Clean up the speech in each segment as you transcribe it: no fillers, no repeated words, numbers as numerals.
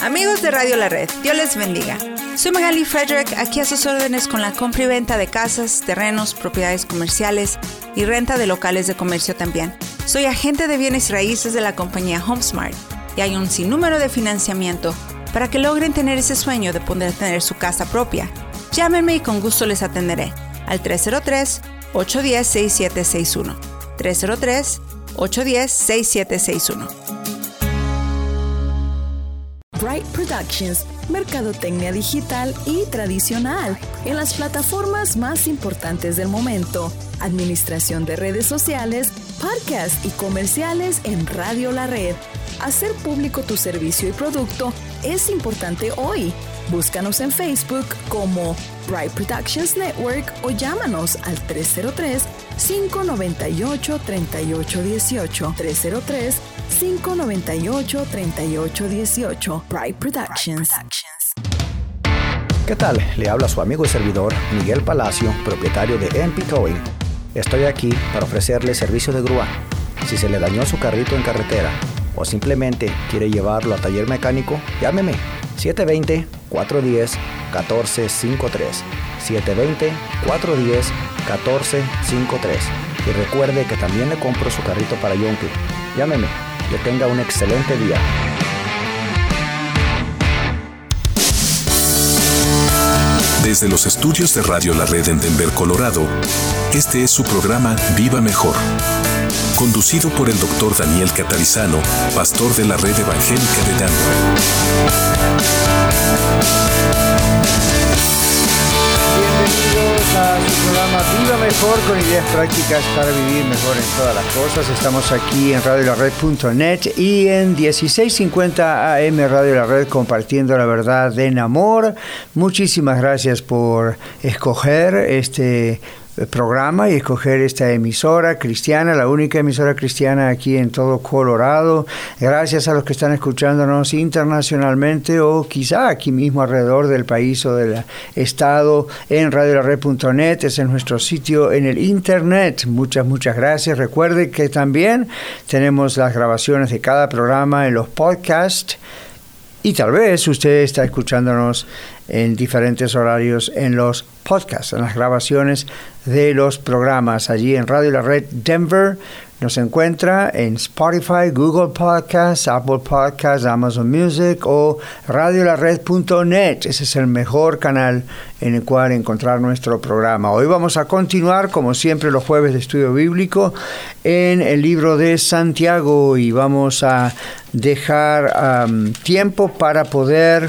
Amigos de Radio La Red, Dios les bendiga. Soy Magali Frederick, aquí a sus órdenes con la compra y venta de casas, terrenos, propiedades comerciales y renta de locales de comercio también. Soy agente de bienes raíces de la compañía HomeSmart y hay un sinnúmero de financiamiento para que logren tener ese sueño de poder tener su casa propia. Llámenme y con gusto les atenderé al 303-810-6761. 303-810-6761. Bright Productions, mercadotecnia digital y tradicional en las plataformas más importantes del momento, administración de redes sociales, podcasts y comerciales en Radio La Red. Hacer público tu servicio y producto es importante hoy. Búscanos en Facebook como Bright Productions Network o llámanos al 303-598-3818. 303-598-3818. Bright Productions. ¿Qué tal? Le habla su amigo y servidor Miguel Palacio, propietario de MP Towing. Estoy aquí para ofrecerle servicio de grúa. Si se le dañó su carrito en carretera o simplemente quiere llevarlo a taller mecánico, llámeme 720-410-1453. 720-410-1453. Y recuerde que también le compro su carrito para Yonke. Llámeme. Que tenga un excelente día. Desde los estudios de Radio La Red en Denver, Colorado, este es su programa Viva Mejor, conducido por el Dr. Daniel Catarizano, pastor de la Red Evangélica de Denver. Bienvenidos a su programa Viva Mejor, con ideas prácticas para vivir mejor en todas las cosas. Estamos aquí en radiolared.net y en 1650 AM Radio La Red, compartiendo la verdad en amor. Muchísimas gracias por escoger este programa y escoger esta emisora cristiana, la única emisora cristiana aquí en todo Colorado. Gracias a los que están escuchándonos internacionalmente o quizá aquí mismo alrededor del país o del estado en radiolared.net. Ese es nuestro sitio en el internet. Muchas gracias. Recuerde que también tenemos las grabaciones de cada programa en los podcasts. Y tal vez usted está escuchándonos en diferentes horarios en los podcasts, en las grabaciones de los programas. Allí en Radio La Red Denver nos encuentra en Spotify, Google Podcasts, Apple Podcasts, Amazon Music o radiolared.net. Ese es el mejor canal en el cual encontrar nuestro programa. Hoy vamos a continuar, como siempre, los jueves de estudio bíblico en el libro de Santiago y vamos a dejar tiempo para poder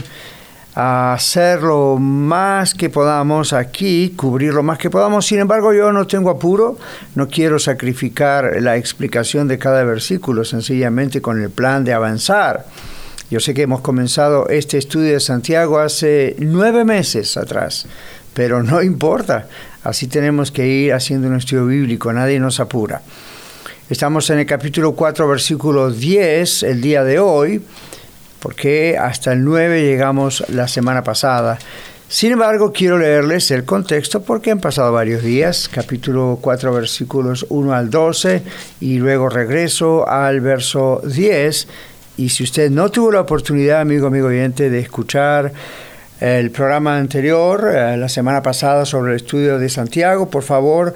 hacer lo más que podamos aquí, cubrir lo más que podamos. Sin embargo, yo no tengo apuro, no quiero sacrificar la explicación de cada versículo, sencillamente con el plan de avanzar. Yo sé que hemos comenzado este estudio de Santiago hace 9 meses atrás, pero no importa, así tenemos que ir haciendo un estudio bíblico, nadie nos apura. Estamos en el capítulo 4, versículo 10, el día de hoy, porque hasta el 9 llegamos la semana pasada. Sin embargo, quiero leerles el contexto porque han pasado varios días, capítulo 4, versículos 1 al 12, y luego regreso al verso 10. Y si usted no tuvo la oportunidad, amigo oyente, de escuchar el programa anterior, la semana pasada, sobre el estudio de Santiago, por favor,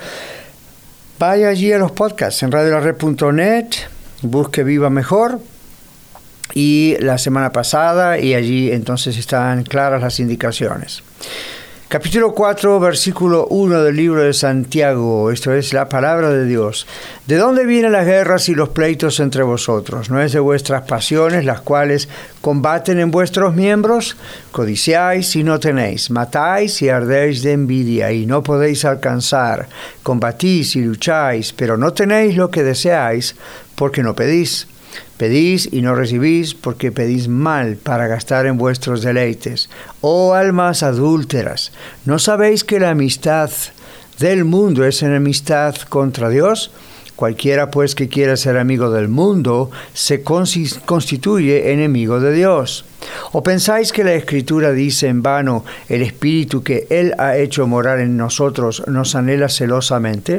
vaya allí a los podcasts en radiolared.net, busque Viva Mejor, y la semana pasada, y allí entonces están claras las indicaciones. Capítulo 4, versículo 1 del libro de Santiago, esto es la palabra de Dios. ¿De dónde vienen las guerras y los pleitos entre vosotros? ¿No es de vuestras pasiones las cuales combaten en vuestros miembros? Codiciáis y no tenéis, matáis y ardéis de envidia y no podéis alcanzar. Combatís y lucháis, pero no tenéis lo que deseáis porque no pedís. Pedís y no recibís porque pedís mal para gastar en vuestros deleites. Oh almas adúlteras, ¿no sabéis que la amistad del mundo es enemistad contra Dios? Cualquiera pues que quiera ser amigo del mundo se constituye enemigo de Dios. ¿O pensáis que la Escritura dice en vano, el Espíritu que Él ha hecho morar en nosotros nos anhela celosamente?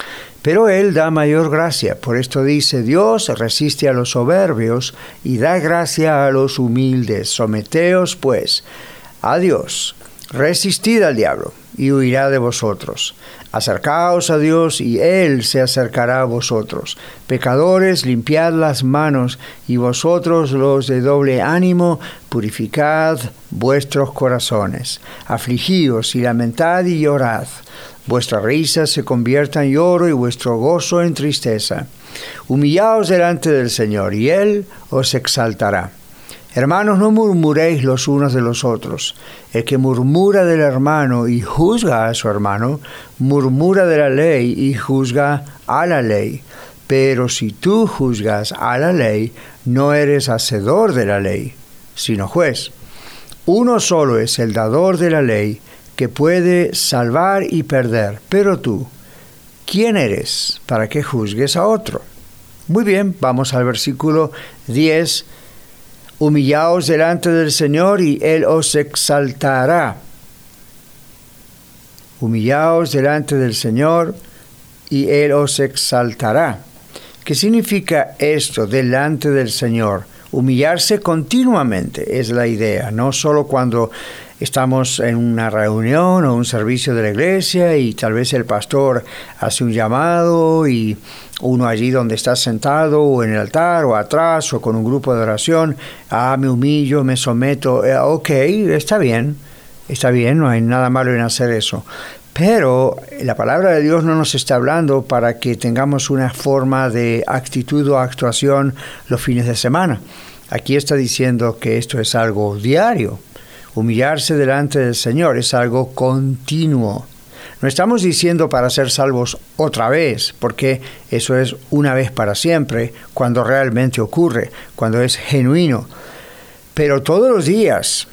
Pero Él da mayor gracia. Por esto dice, Dios resiste a los soberbios y da gracia a los humildes. Someteos, pues, a Dios. Resistid al diablo y huirá de vosotros. Acercaos a Dios y Él se acercará a vosotros. Pecadores, limpiad las manos, y vosotros los de doble ánimo, purificad vuestros corazones. Afligíos y lamentad y llorad. Vuestra risa se convierta en lloro y vuestro gozo en tristeza. Humillaos delante del Señor y Él os exaltará. Hermanos, no murmuréis los unos de los otros. El que murmura del hermano y juzga a su hermano, murmura de la ley y juzga a la ley. Pero si tú juzgas a la ley, no eres hacedor de la ley, sino juez. Uno solo es el dador de la ley, que puede salvar y perder. Pero tú, ¿quién eres para que juzgues a otro? Muy bien, vamos al versículo 10. Humillaos delante del Señor y Él os exaltará. Humillaos delante del Señor y Él os exaltará. ¿Qué significa esto, delante del Señor? Humillarse continuamente es la idea, no solo cuando estamos en una reunión o un servicio de la iglesia y tal vez el pastor hace un llamado y uno allí donde está sentado o en el altar o atrás o con un grupo de oración, me humillo, me someto, ok, está bien, no hay nada malo en hacer eso. Pero la palabra de Dios no nos está hablando para que tengamos una forma de actitud o actuación los fines de semana. Aquí está diciendo que esto es algo diario. Humillarse delante del Señor es algo continuo. No estamos diciendo para ser salvos otra vez, porque eso es una vez para siempre, cuando realmente ocurre, cuando es genuino. Pero todos los días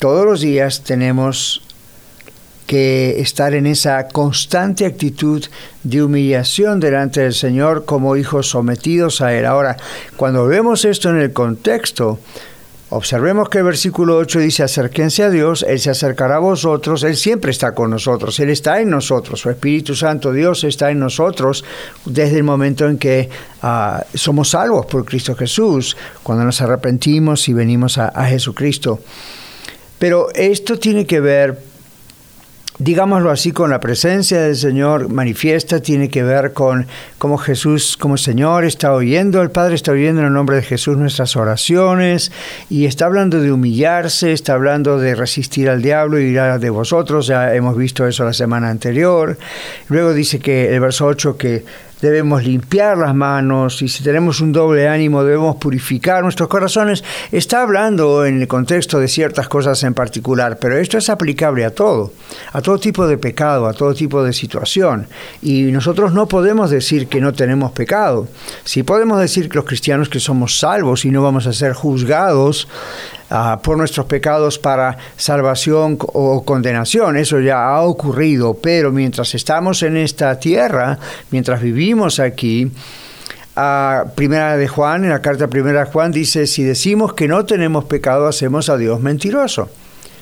tenemos que estar en esa constante actitud de humillación delante del Señor como hijos sometidos a Él. Ahora, cuando vemos esto en el contexto, observemos que el versículo 8 dice, acérquense a Dios, Él se acercará a vosotros, Él siempre está con nosotros, Él está en nosotros, su Espíritu Santo, Dios está en nosotros desde el momento en que somos salvos por Cristo Jesús, cuando nos arrepentimos y venimos a Jesucristo. Pero esto tiene que ver, digámoslo así, con la presencia del Señor manifiesta, tiene que ver con cómo Jesús, como el Señor está oyendo, el Padre está oyendo en el nombre de Jesús nuestras oraciones, y está hablando de humillarse, está hablando de resistir al diablo y irá de vosotros, ya hemos visto eso la semana anterior. Luego dice que el verso 8 que debemos limpiar las manos, y si tenemos un doble ánimo debemos purificar nuestros corazones. Está hablando en el contexto de ciertas cosas en particular, pero esto es aplicable a todo tipo de pecado, a todo tipo de situación. Y nosotros no podemos decir que no tenemos pecado. Sí podemos decir que los cristianos que somos salvos y no vamos a ser juzgados por nuestros pecados para salvación o condenación. Eso ya ha ocurrido, pero mientras estamos en esta tierra, mientras vivimos aquí, Primera de Juan, en la carta Primera de Juan dice, si decimos que no tenemos pecado, hacemos a Dios mentiroso.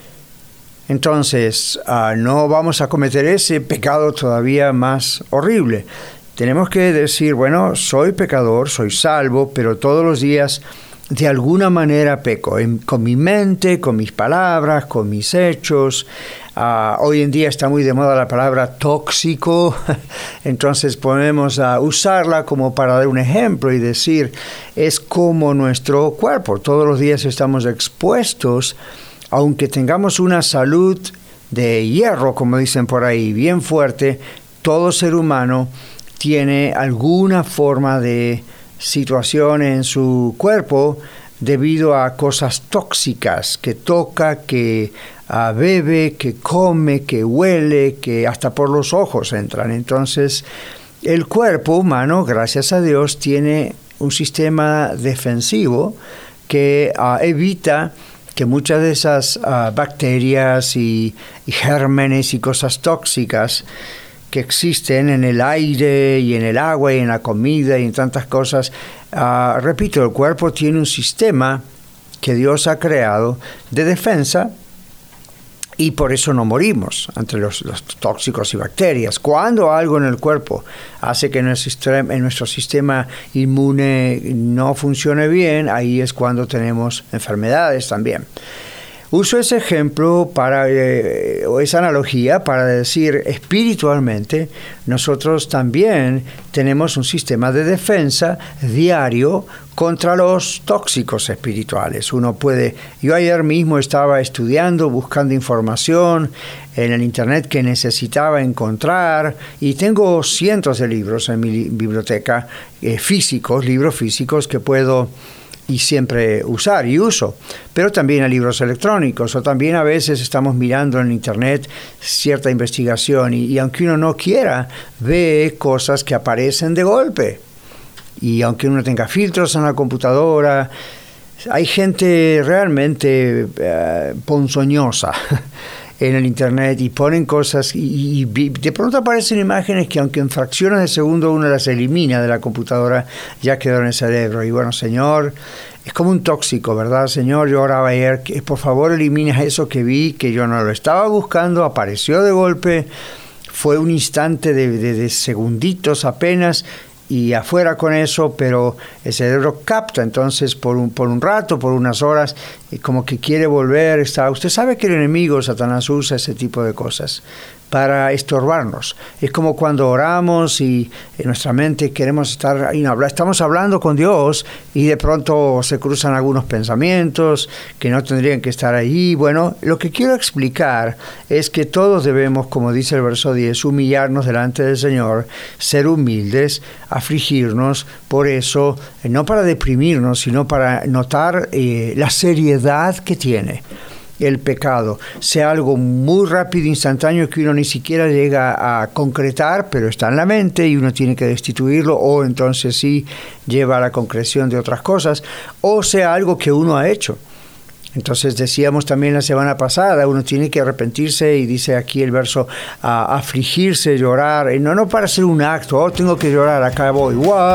Entonces, no vamos a cometer ese pecado todavía más horrible. Tenemos que decir, bueno, soy pecador, soy salvo, pero todos los días de alguna manera peco, con mi mente, con mis palabras, con mis hechos. Hoy en día está muy de moda la palabra tóxico, entonces podemos usarla como para dar un ejemplo y decir, es como nuestro cuerpo. Todos los días estamos expuestos, aunque tengamos una salud de hierro, como dicen por ahí, bien fuerte, todo ser humano tiene alguna forma de situación en su cuerpo debido a cosas tóxicas que toca, que bebe, que come, que huele, que hasta por los ojos entran. Entonces, el cuerpo humano, gracias a Dios, tiene un sistema defensivo que evita que muchas de esas bacterias y gérmenes y cosas tóxicas que existen en el aire y en el agua y en la comida y en tantas cosas. Repito, el cuerpo tiene un sistema que Dios ha creado de defensa, Y por eso no morimos ante los tóxicos y bacterias. Cuando algo en el cuerpo hace que nuestro sistema inmune no funcione bien, ahí es cuando tenemos enfermedades también. Uso ese ejemplo o esa analogía para decir espiritualmente, nosotros también tenemos un sistema de defensa diario contra los tóxicos espirituales. Yo ayer mismo estaba estudiando, buscando información en el internet que necesitaba encontrar, y tengo cientos de libros en mi biblioteca, libros físicos que puedo y siempre usar y uso, pero también a libros electrónicos, o también a veces estamos mirando en internet cierta investigación y aunque uno no quiera, ve cosas que aparecen de golpe. Y aunque uno tenga filtros en la computadora, hay gente realmente ponzoñosa en el internet y ponen cosas y de pronto aparecen imágenes que aunque en fracciones de segundo uno las elimina de la computadora, ya quedó en el cerebro. Y bueno, Señor, es como un tóxico, ¿verdad? Señor, yo oraba ayer, que por favor elimina eso que vi, que yo no lo estaba buscando, apareció de golpe, fue un instante de segunditos apenas, y afuera con eso, pero el cerebro capta, entonces por un rato, por unas horas, como que quiere volver. Usted sabe que el enemigo, Satanás, usa ese tipo de cosas para estorbarnos. Es como cuando oramos y en nuestra mente queremos estamos hablando con Dios y de pronto se cruzan algunos pensamientos que no tendrían que estar ahí. Bueno, lo que quiero explicar es que todos debemos, como dice el verso 10, humillarnos delante del Señor, ser humildes, afligirnos, por eso, no para deprimirnos, sino para notar la seriedad que tiene el pecado, sea algo muy rápido, instantáneo, que uno ni siquiera llega a concretar, pero está en la mente y uno tiene que destituirlo, o entonces sí lleva a la concreción de otras cosas, o sea algo que uno ha hecho. Entonces decíamos también la semana pasada, uno tiene que arrepentirse, y dice aquí el verso, afligirse, llorar, no para hacer un acto, tengo que llorar, acá voy,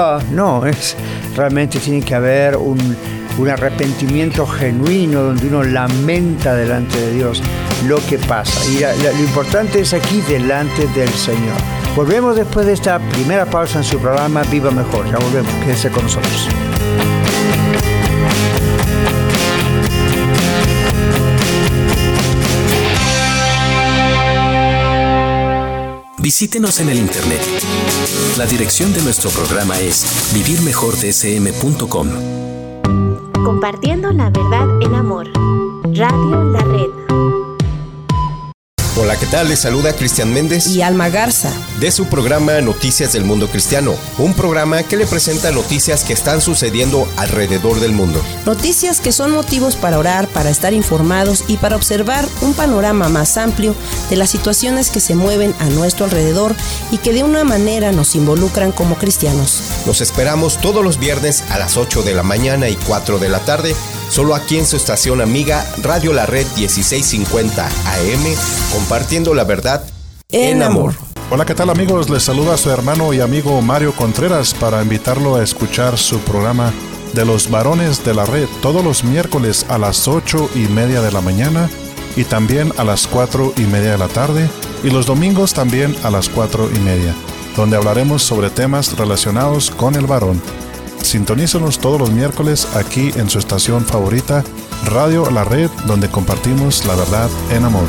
no, realmente tiene que haber un arrepentimiento genuino donde uno lamenta delante de Dios lo que pasa. Y lo importante es aquí delante del Señor. Volvemos después de esta primera pausa en su programa Viva Mejor. Ya volvemos, quédese con nosotros. Visítenos en el internet. La dirección de nuestro programa es vivirmejordsm.com. Compartiendo la verdad en amor. Radio La Red. Hola, ¿qué tal? Les saluda Cristian Méndez y Alma Garza de su programa Noticias del Mundo Cristiano, un programa que le presenta noticias que están sucediendo alrededor del mundo. Noticias que son motivos para orar, para estar informados y para observar un panorama más amplio de las situaciones que se mueven a nuestro alrededor y que de una manera nos involucran como cristianos. Los esperamos todos los viernes a las 8 de la mañana y 4 de la tarde, solo aquí en su estación amiga Radio La Red 1650 AM, compartiendo la verdad en amor. Hola, ¿qué tal amigos? Les saluda a su hermano y amigo Mario Contreras para invitarlo a escuchar su programa de los varones de la red todos los miércoles a las 8:30 de la mañana y también a las 4:30 de la tarde, y los domingos también a las 4:30, donde hablaremos sobre temas relacionados con el varón. Sintonícenos todos los miércoles aquí en su estación favorita, Radio La Red, donde compartimos la verdad en amor.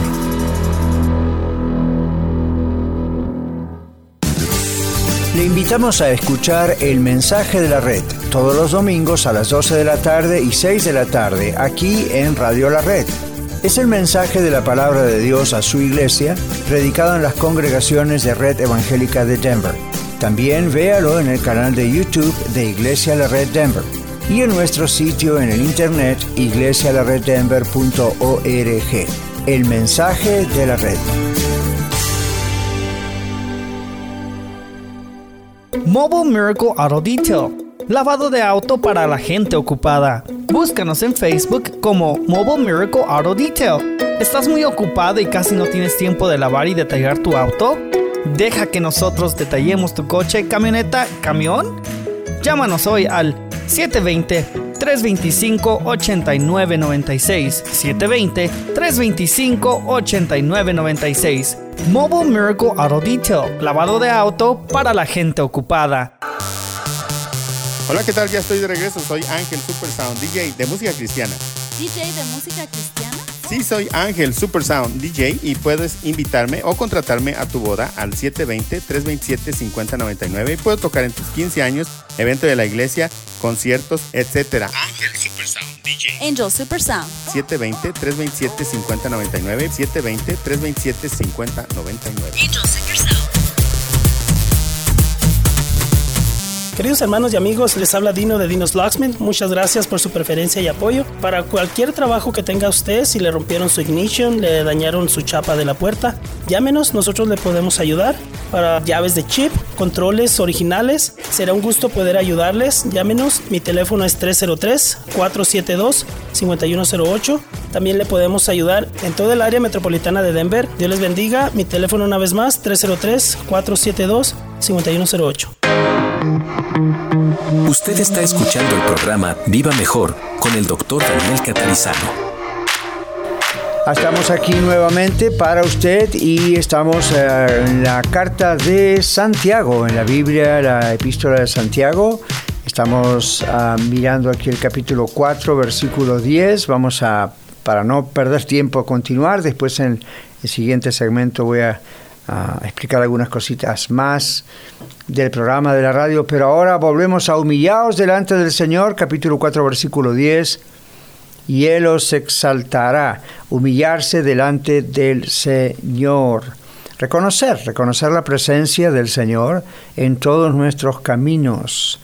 Le invitamos a escuchar El Mensaje de la Red todos los domingos a las 12 de la tarde y 6 de la tarde aquí en Radio La Red. Es el mensaje de la palabra de Dios a su iglesia, predicado en las congregaciones de Red Evangélica de Denver. También véalo en el canal de YouTube de Iglesia La Red Denver y en nuestro sitio en el internet iglesialareddenver.org. El Mensaje de la Red. Mobile Miracle Auto Detail. Lavado de auto para la gente ocupada. Búscanos en Facebook como Mobile Miracle Auto Detail. ¿Estás muy ocupado y casi no tienes tiempo de lavar y detallar tu auto? Deja que nosotros detallemos tu coche, camioneta, camión. Llámanos hoy al 720-325-8996. 720-325-8996. Mobile Miracle Auto Detail. Lavado de auto para la gente ocupada. Hola, ¿qué tal? Ya estoy de regreso. Soy Ángel Supersound, DJ de música cristiana. ¿DJ de música cristiana? Sí, soy Ángel Supersound, DJ, y puedes invitarme o contratarme a tu boda al 720-327-5099 y puedo tocar en tus 15 años, evento de la iglesia, conciertos, etc. Ángel Supersound, DJ. Angel Supersound. 720-327-5099. 720-327-5099. Angel Supersound. Queridos hermanos y amigos, les habla Dino de Dino's Locksmith. Muchas gracias por su preferencia y apoyo. Para cualquier trabajo que tenga usted, si le rompieron su ignition, le dañaron su chapa de la puerta, llámenos, nosotros le podemos ayudar. Para llaves de chip, controles originales, será un gusto poder ayudarles. Llámenos, mi teléfono es 303-472-5108. También le podemos ayudar en toda el área metropolitana de Denver. Dios les bendiga. Mi teléfono una vez más, 303-472-5108. Usted está escuchando el programa Viva Mejor con el Dr. Daniel Catarizano. Estamos aquí nuevamente para usted y estamos en la carta de Santiago, en la Biblia, la epístola de Santiago. Estamos mirando aquí el capítulo 4, versículo 10. Vamos a, para no perder tiempo, a continuar. Después en el siguiente segmento voy a explicar algunas cositas más del programa de la radio, pero ahora volvemos a humillaos delante del Señor, capítulo 4, versículo 10, y Él os exaltará. Humillarse delante del Señor. Reconocer la presencia del Señor en todos nuestros caminos.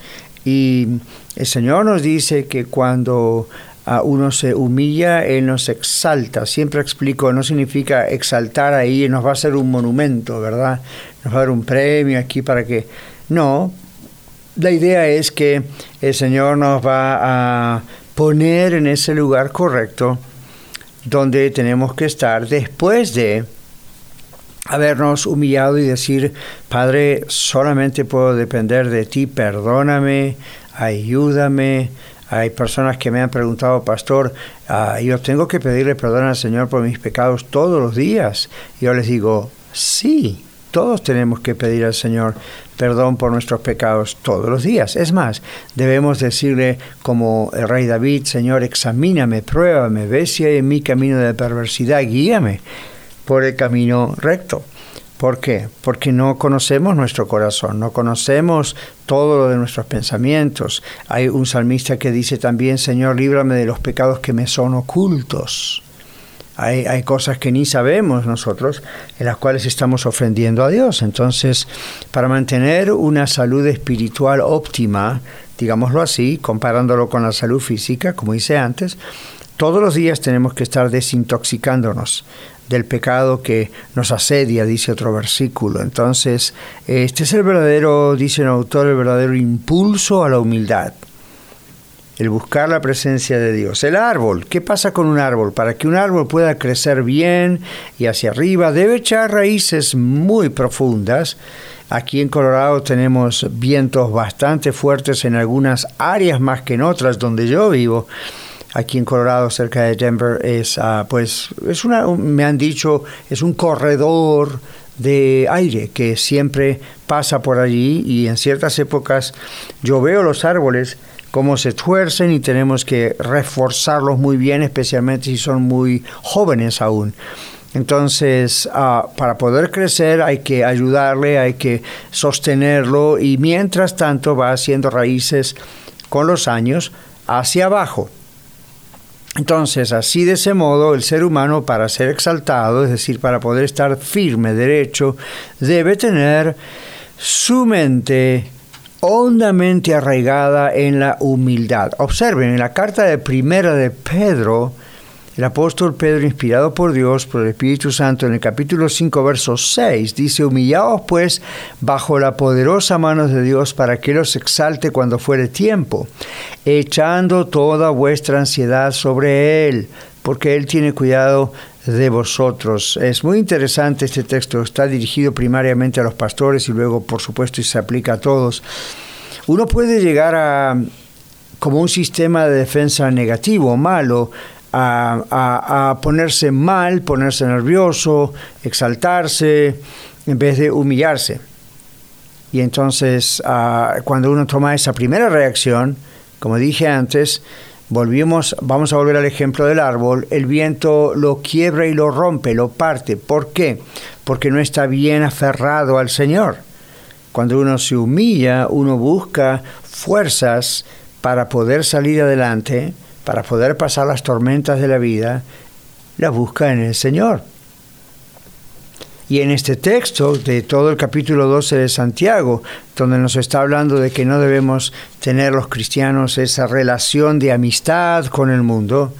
Y el Señor nos dice que cuando uno se humilla, Él nos exalta. Siempre explico, no significa exaltar ahí, nos va a hacer un monumento, ¿verdad? Nos va a dar un premio aquí para que... No, la idea es que el Señor nos va a poner en ese lugar correcto donde tenemos que estar después de habernos humillado y decir: Padre, solamente puedo depender de ti, perdóname, ayúdame. Hay personas que me han preguntado: Pastor, yo tengo que pedirle perdón al Señor por mis pecados todos los días. Yo les digo: sí, todos tenemos que pedir al Señor perdón por nuestros pecados todos los días. Es más, debemos decirle como el rey David: Señor, examíname, pruébame, ve si hay en mi camino de perversidad, guíame por el camino recto. ¿Por qué? Porque no conocemos nuestro corazón, no conocemos todo lo de nuestros pensamientos. Hay un salmista que dice también: Señor, líbrame de los pecados que me son ocultos. Hay cosas que ni sabemos nosotros, en las cuales estamos ofendiendo a Dios. Entonces, para mantener una salud espiritual óptima, digámoslo así, comparándolo con la salud física, como hice antes, todos los días tenemos que estar desintoxicándonos del pecado que nos asedia, dice otro versículo. Entonces, este es el verdadero, dice el autor, el verdadero impulso a la humildad. El buscar la presencia de Dios. El árbol, ¿qué pasa con un árbol? Para que un árbol pueda crecer bien y hacia arriba, debe echar raíces muy profundas. Aquí en Colorado tenemos vientos bastante fuertes en algunas áreas más que en otras donde yo vivo. Aquí en Colorado, cerca de Denver, me han dicho, es un corredor de aire que siempre pasa por allí, y en ciertas épocas yo veo los árboles cómo se tuercen y tenemos que reforzarlos muy bien, especialmente si son muy jóvenes aún. Entonces, para poder crecer hay que ayudarle, hay que sostenerlo, y mientras tanto va haciendo raíces con los años hacia abajo. Entonces, así de ese modo, el ser humano, para ser exaltado, es decir, para poder estar firme, derecho, debe tener su mente hondamente arraigada en la humildad. Observen, en la carta de primera de Pedro, el apóstol Pedro, inspirado por Dios, por el Espíritu Santo, en el capítulo 5, verso 6, dice: humillaos pues bajo la poderosa mano de Dios, para que Él os exalte cuando fuere tiempo, echando toda vuestra ansiedad sobre Él, porque Él tiene cuidado de vosotros. Es muy interesante este texto, está dirigido primariamente a los pastores y luego, por supuesto, y se aplica a todos. Uno puede llegar a como un sistema de defensa negativo, malo, a ponerse mal, ponerse nervioso, exaltarse, en vez de humillarse. Y entonces, cuando uno toma esa primera reacción, como dije antes, vamos a volver al ejemplo del árbol, el viento lo quiebra y lo rompe, lo parte. ¿Por qué? Porque no está bien aferrado al Señor. Cuando uno se humilla, uno busca fuerzas para poder salir adelante, para poder pasar las tormentas de la vida, las busca en el Señor. Y en este texto de todo el capítulo 12 de Santiago, donde nos está hablando de que no debemos tener los cristianos esa relación de amistad con el mundo,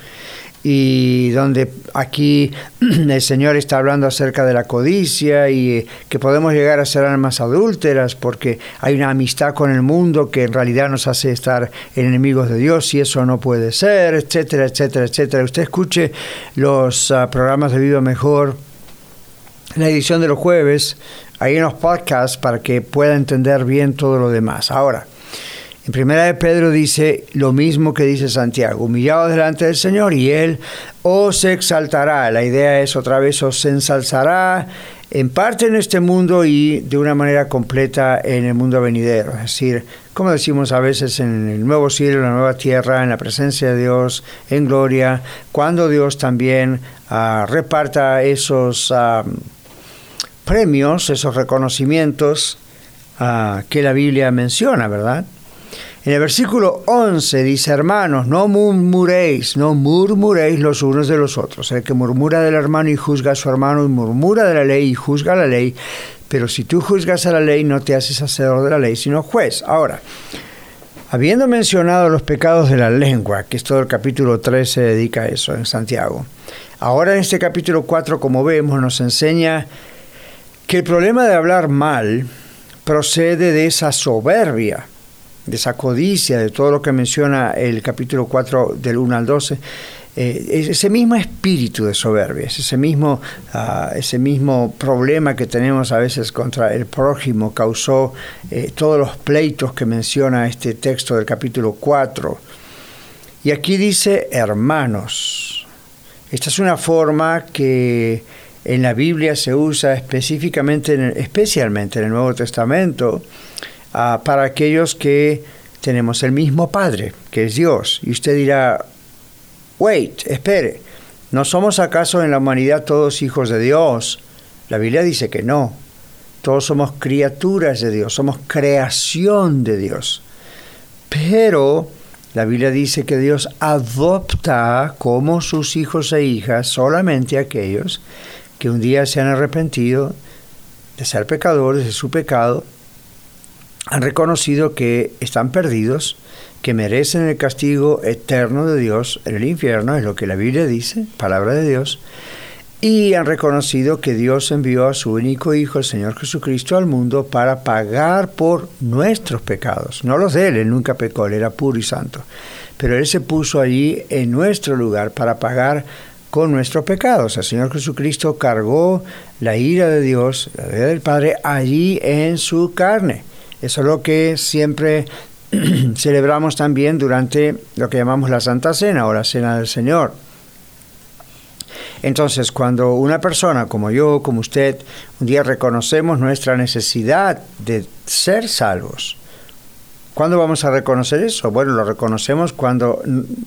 y donde aquí el Señor está hablando acerca de la codicia y que podemos llegar a ser almas adúlteras porque hay una amistad con el mundo que en realidad nos hace estar enemigos de Dios y eso no puede ser, etcétera, etcétera, etcétera. Usted escuche los programas de Viva Mejor, la edición de los jueves, ahí en los podcasts para que pueda entender bien todo lo demás. Ahora, en Primera de Pedro dice lo mismo que dice Santiago, humillados delante del Señor y Él os exaltará. La idea es otra vez os ensalzará en parte en este mundo y de una manera completa en el mundo venidero. Es decir, como decimos a veces, en el nuevo cielo, la nueva tierra, en la presencia de Dios, en gloria, cuando Dios también reparta esos premios, esos reconocimientos que la Biblia menciona, ¿verdad? En el versículo 11 dice, hermanos, no murmuréis los unos de los otros. El que murmura del hermano y juzga a su hermano, y murmura de la ley y juzga la ley, pero si tú juzgas a la ley, no te haces hacedor de la ley, sino juez. Ahora, habiendo mencionado los pecados de la lengua, que es todo el capítulo 3 se dedica a eso en Santiago, ahora en este capítulo 4, como vemos, nos enseña que el problema de hablar mal procede de esa soberbia, de esa codicia, de todo lo que menciona el capítulo 4 del 1 al 12, ese mismo espíritu de soberbia, ese mismo problema que tenemos a veces contra el prójimo, causó todos los pleitos que menciona este texto del capítulo 4. Y aquí dice hermanos. Esta es una forma que en la Biblia se usa especialmente en el Nuevo Testamento, para aquellos que tenemos el mismo Padre, que es Dios. Y usted dirá, espere, ¿no somos acaso en la humanidad todos hijos de Dios? La Biblia dice que no. Todos somos criaturas de Dios, somos creación de Dios. Pero la Biblia dice que Dios adopta como sus hijos e hijas solamente a aquellos que un día se han arrepentido de ser pecadores, de su pecado, han reconocido que están perdidos, que merecen el castigo eterno de Dios en el infierno, es lo que la Biblia dice, palabra de Dios, y han reconocido que Dios envió a su único Hijo, el Señor Jesucristo, al mundo para pagar por nuestros pecados, no los de Él nunca pecó, Él era puro y santo, pero Él se puso allí en nuestro lugar para pagar con nuestros pecados. El Señor Jesucristo cargó la ira de Dios, la ira del Padre, allí en su carne. Eso es lo que siempre celebramos también durante lo que llamamos la Santa Cena o la Cena del Señor. Entonces, cuando una persona como yo, como usted, un día reconocemos nuestra necesidad de ser salvos, ¿cuándo vamos a reconocer eso? Bueno, lo reconocemos cuando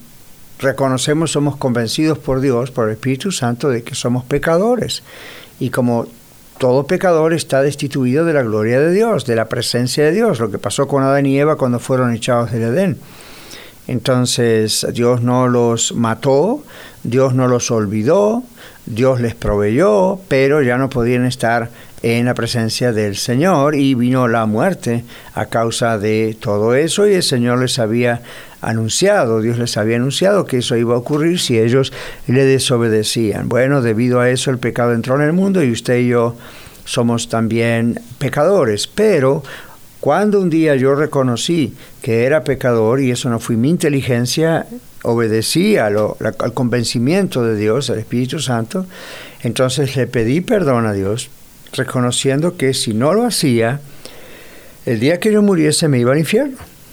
somos convencidos por Dios, por el Espíritu Santo, de que somos pecadores. Y como todo pecador está destituido de la gloria de Dios, de la presencia de Dios, lo que pasó con Adán y Eva cuando fueron echados del Edén. Entonces Dios no los mató, Dios no los olvidó, Dios les proveyó, pero ya no podían estar en la presencia del Señor y vino la muerte a causa de todo eso y el Señor les había anunciado, Dios les había anunciado que eso iba a ocurrir si ellos le desobedecían. Bueno, debido a eso el pecado entró en el mundo y usted y yo somos también pecadores, pero cuando un día yo reconocí que era pecador y eso no fue mi inteligencia, obedecí al convencimiento de Dios, al Espíritu Santo, entonces le pedí perdón a Dios, reconociendo que si no lo hacía, el día que yo muriese me iba al infierno.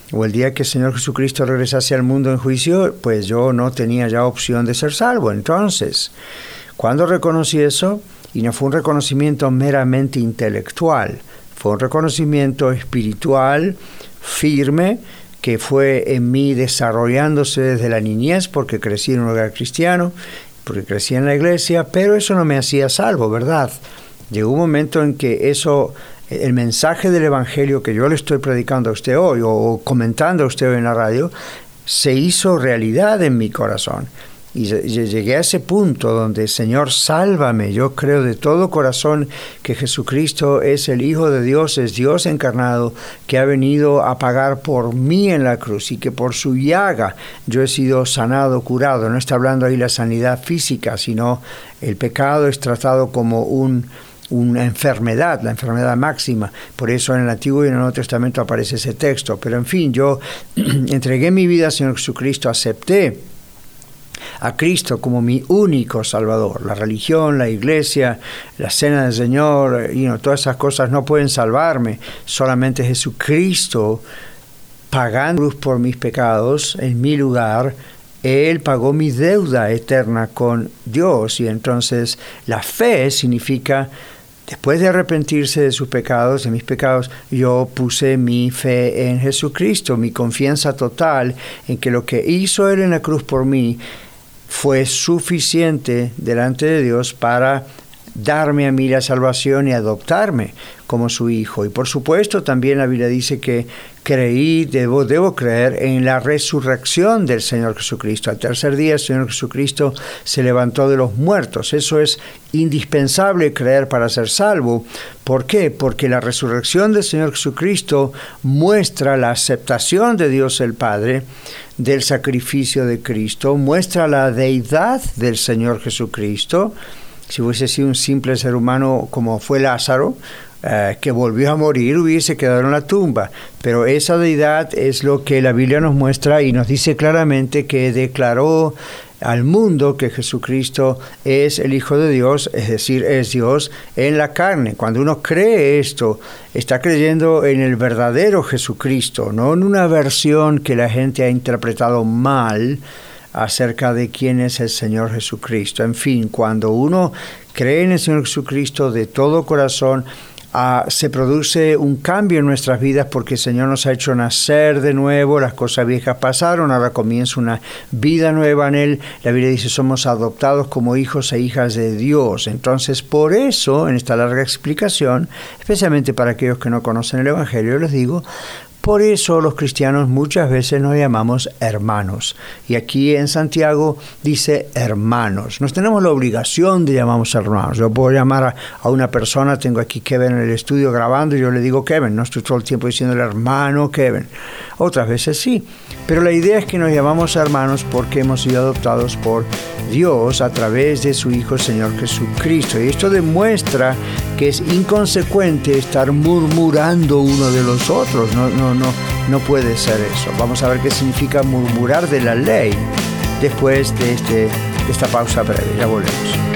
o el día que el Señor Jesucristo regresase al mundo en juicio, pues yo no tenía ya opción de ser salvo. Entonces, cuando reconocí eso, y no fue un reconocimiento meramente intelectual, fue un reconocimiento espiritual, firme, que fue en mí desarrollándose desde la niñez, porque crecí en un hogar cristiano, porque crecí en la iglesia, pero eso no me hacía salvo, ¿verdad? Llegó un momento en que eso, el mensaje del Evangelio que yo le estoy predicando a usted hoy, o comentando a usted hoy en la radio, se hizo realidad en mi corazón. Y llegué a ese punto donde, Señor, sálvame. Yo creo de todo corazón que Jesucristo es el Hijo de Dios, es Dios encarnado, que ha venido a pagar por mí en la cruz y que por su llaga yo he sido sanado, curado. No está hablando ahí la sanidad física, sino el pecado es tratado como una enfermedad, la enfermedad máxima. Por eso en el Antiguo y en el Nuevo Testamento aparece ese texto. Pero en fin, yo entregué mi vida al Señor Jesucristo, acepté a Cristo como mi único Salvador. La religión, la iglesia, la cena del Señor, todas esas cosas no pueden salvarme. Solamente Jesucristo, pagando por mis pecados en mi lugar, Él pagó mi deuda eterna con Dios. Y entonces la fe significa, después de arrepentirse de sus pecados, de mis pecados, yo puse mi fe en Jesucristo, mi confianza total en que lo que hizo Él en la cruz por mí fue suficiente delante de Dios para darme a mí la salvación y adoptarme como su hijo. Y por supuesto también la Biblia dice que debo creer en la resurrección del Señor Jesucristo. Al tercer día el Señor Jesucristo se levantó de los muertos. Eso es indispensable creer para ser salvo. ¿Por qué? Porque la resurrección del Señor Jesucristo muestra la aceptación de Dios el Padre del sacrificio de Cristo, muestra la deidad del Señor Jesucristo. Si hubiese sido un simple ser humano como fue Lázaro, que volvió a morir, hubiese quedado en la tumba. Pero esa deidad es lo que la Biblia nos muestra y nos dice claramente que declaró al mundo que Jesucristo es el Hijo de Dios, es decir, es Dios en la carne. Cuando uno cree esto, está creyendo en el verdadero Jesucristo, no en una versión que la gente ha interpretado mal acerca de quién es el Señor Jesucristo. En fin, cuando uno cree en el Señor Jesucristo de todo corazón, se produce un cambio en nuestras vidas porque el Señor nos ha hecho nacer de nuevo, las cosas viejas pasaron, ahora comienza una vida nueva en Él. La Biblia dice, somos adoptados como hijos e hijas de Dios. Entonces, por eso, en esta larga explicación, especialmente para aquellos que no conocen el Evangelio, les digo, por eso los cristianos muchas veces nos llamamos hermanos. Y aquí en Santiago dice hermanos. Nos tenemos la obligación de llamarnos hermanos. Yo puedo llamar a una persona, tengo aquí Kevin en el estudio grabando y yo le digo Kevin. No estoy todo el tiempo diciéndole hermano Kevin. Otras veces sí. Pero la idea es que nos llamamos hermanos porque hemos sido adoptados por Dios a través de su Hijo, el Señor Jesucristo. Y esto demuestra que es inconsecuente estar murmurando uno de los otros. No puede ser eso. Vamos a ver qué significa murmurar de la ley después de esta pausa breve. Ya volvemos.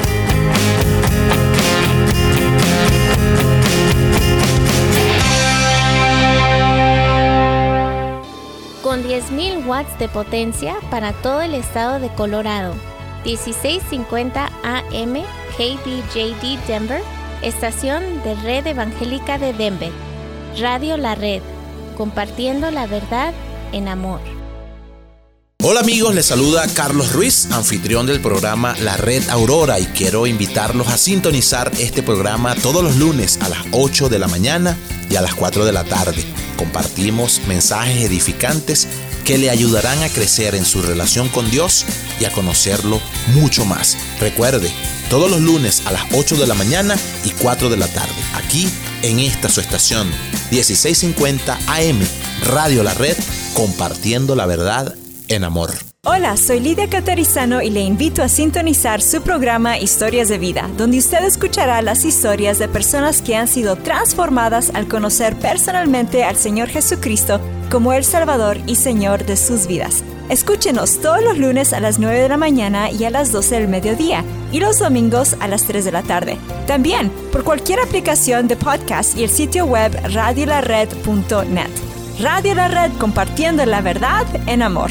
Con 10.000 watts de potencia para todo el estado de Colorado. 1650 AM KBJD Denver, estación de Red Evangélica de Denver. Radio La Red, compartiendo la verdad en amor. Hola amigos, les saluda Carlos Ruiz, anfitrión del programa La Red Aurora, y quiero invitarlos a sintonizar este programa todos los lunes a las 8 de la mañana y a las 4 de la tarde. Compartimos mensajes edificantes que le ayudarán a crecer en su relación con Dios y a conocerlo mucho más. Recuerde, todos los lunes a las 8 de la mañana y 4 de la tarde, aquí en esta su estación 1650 AM, Radio La Red, compartiendo la verdad en amor. Hola, soy Lidia Catarizano y le invito a sintonizar su programa Historias de Vida, donde usted escuchará las historias de personas que han sido transformadas al conocer personalmente al Señor Jesucristo como el Salvador y Señor de sus vidas. Escúchenos todos los lunes a las 9 de la mañana y a las 12 del mediodía, y los domingos a las 3 de la tarde. También por cualquier aplicación de podcast y el sitio web radiolared.net. Radio La Red, compartiendo la verdad en amor.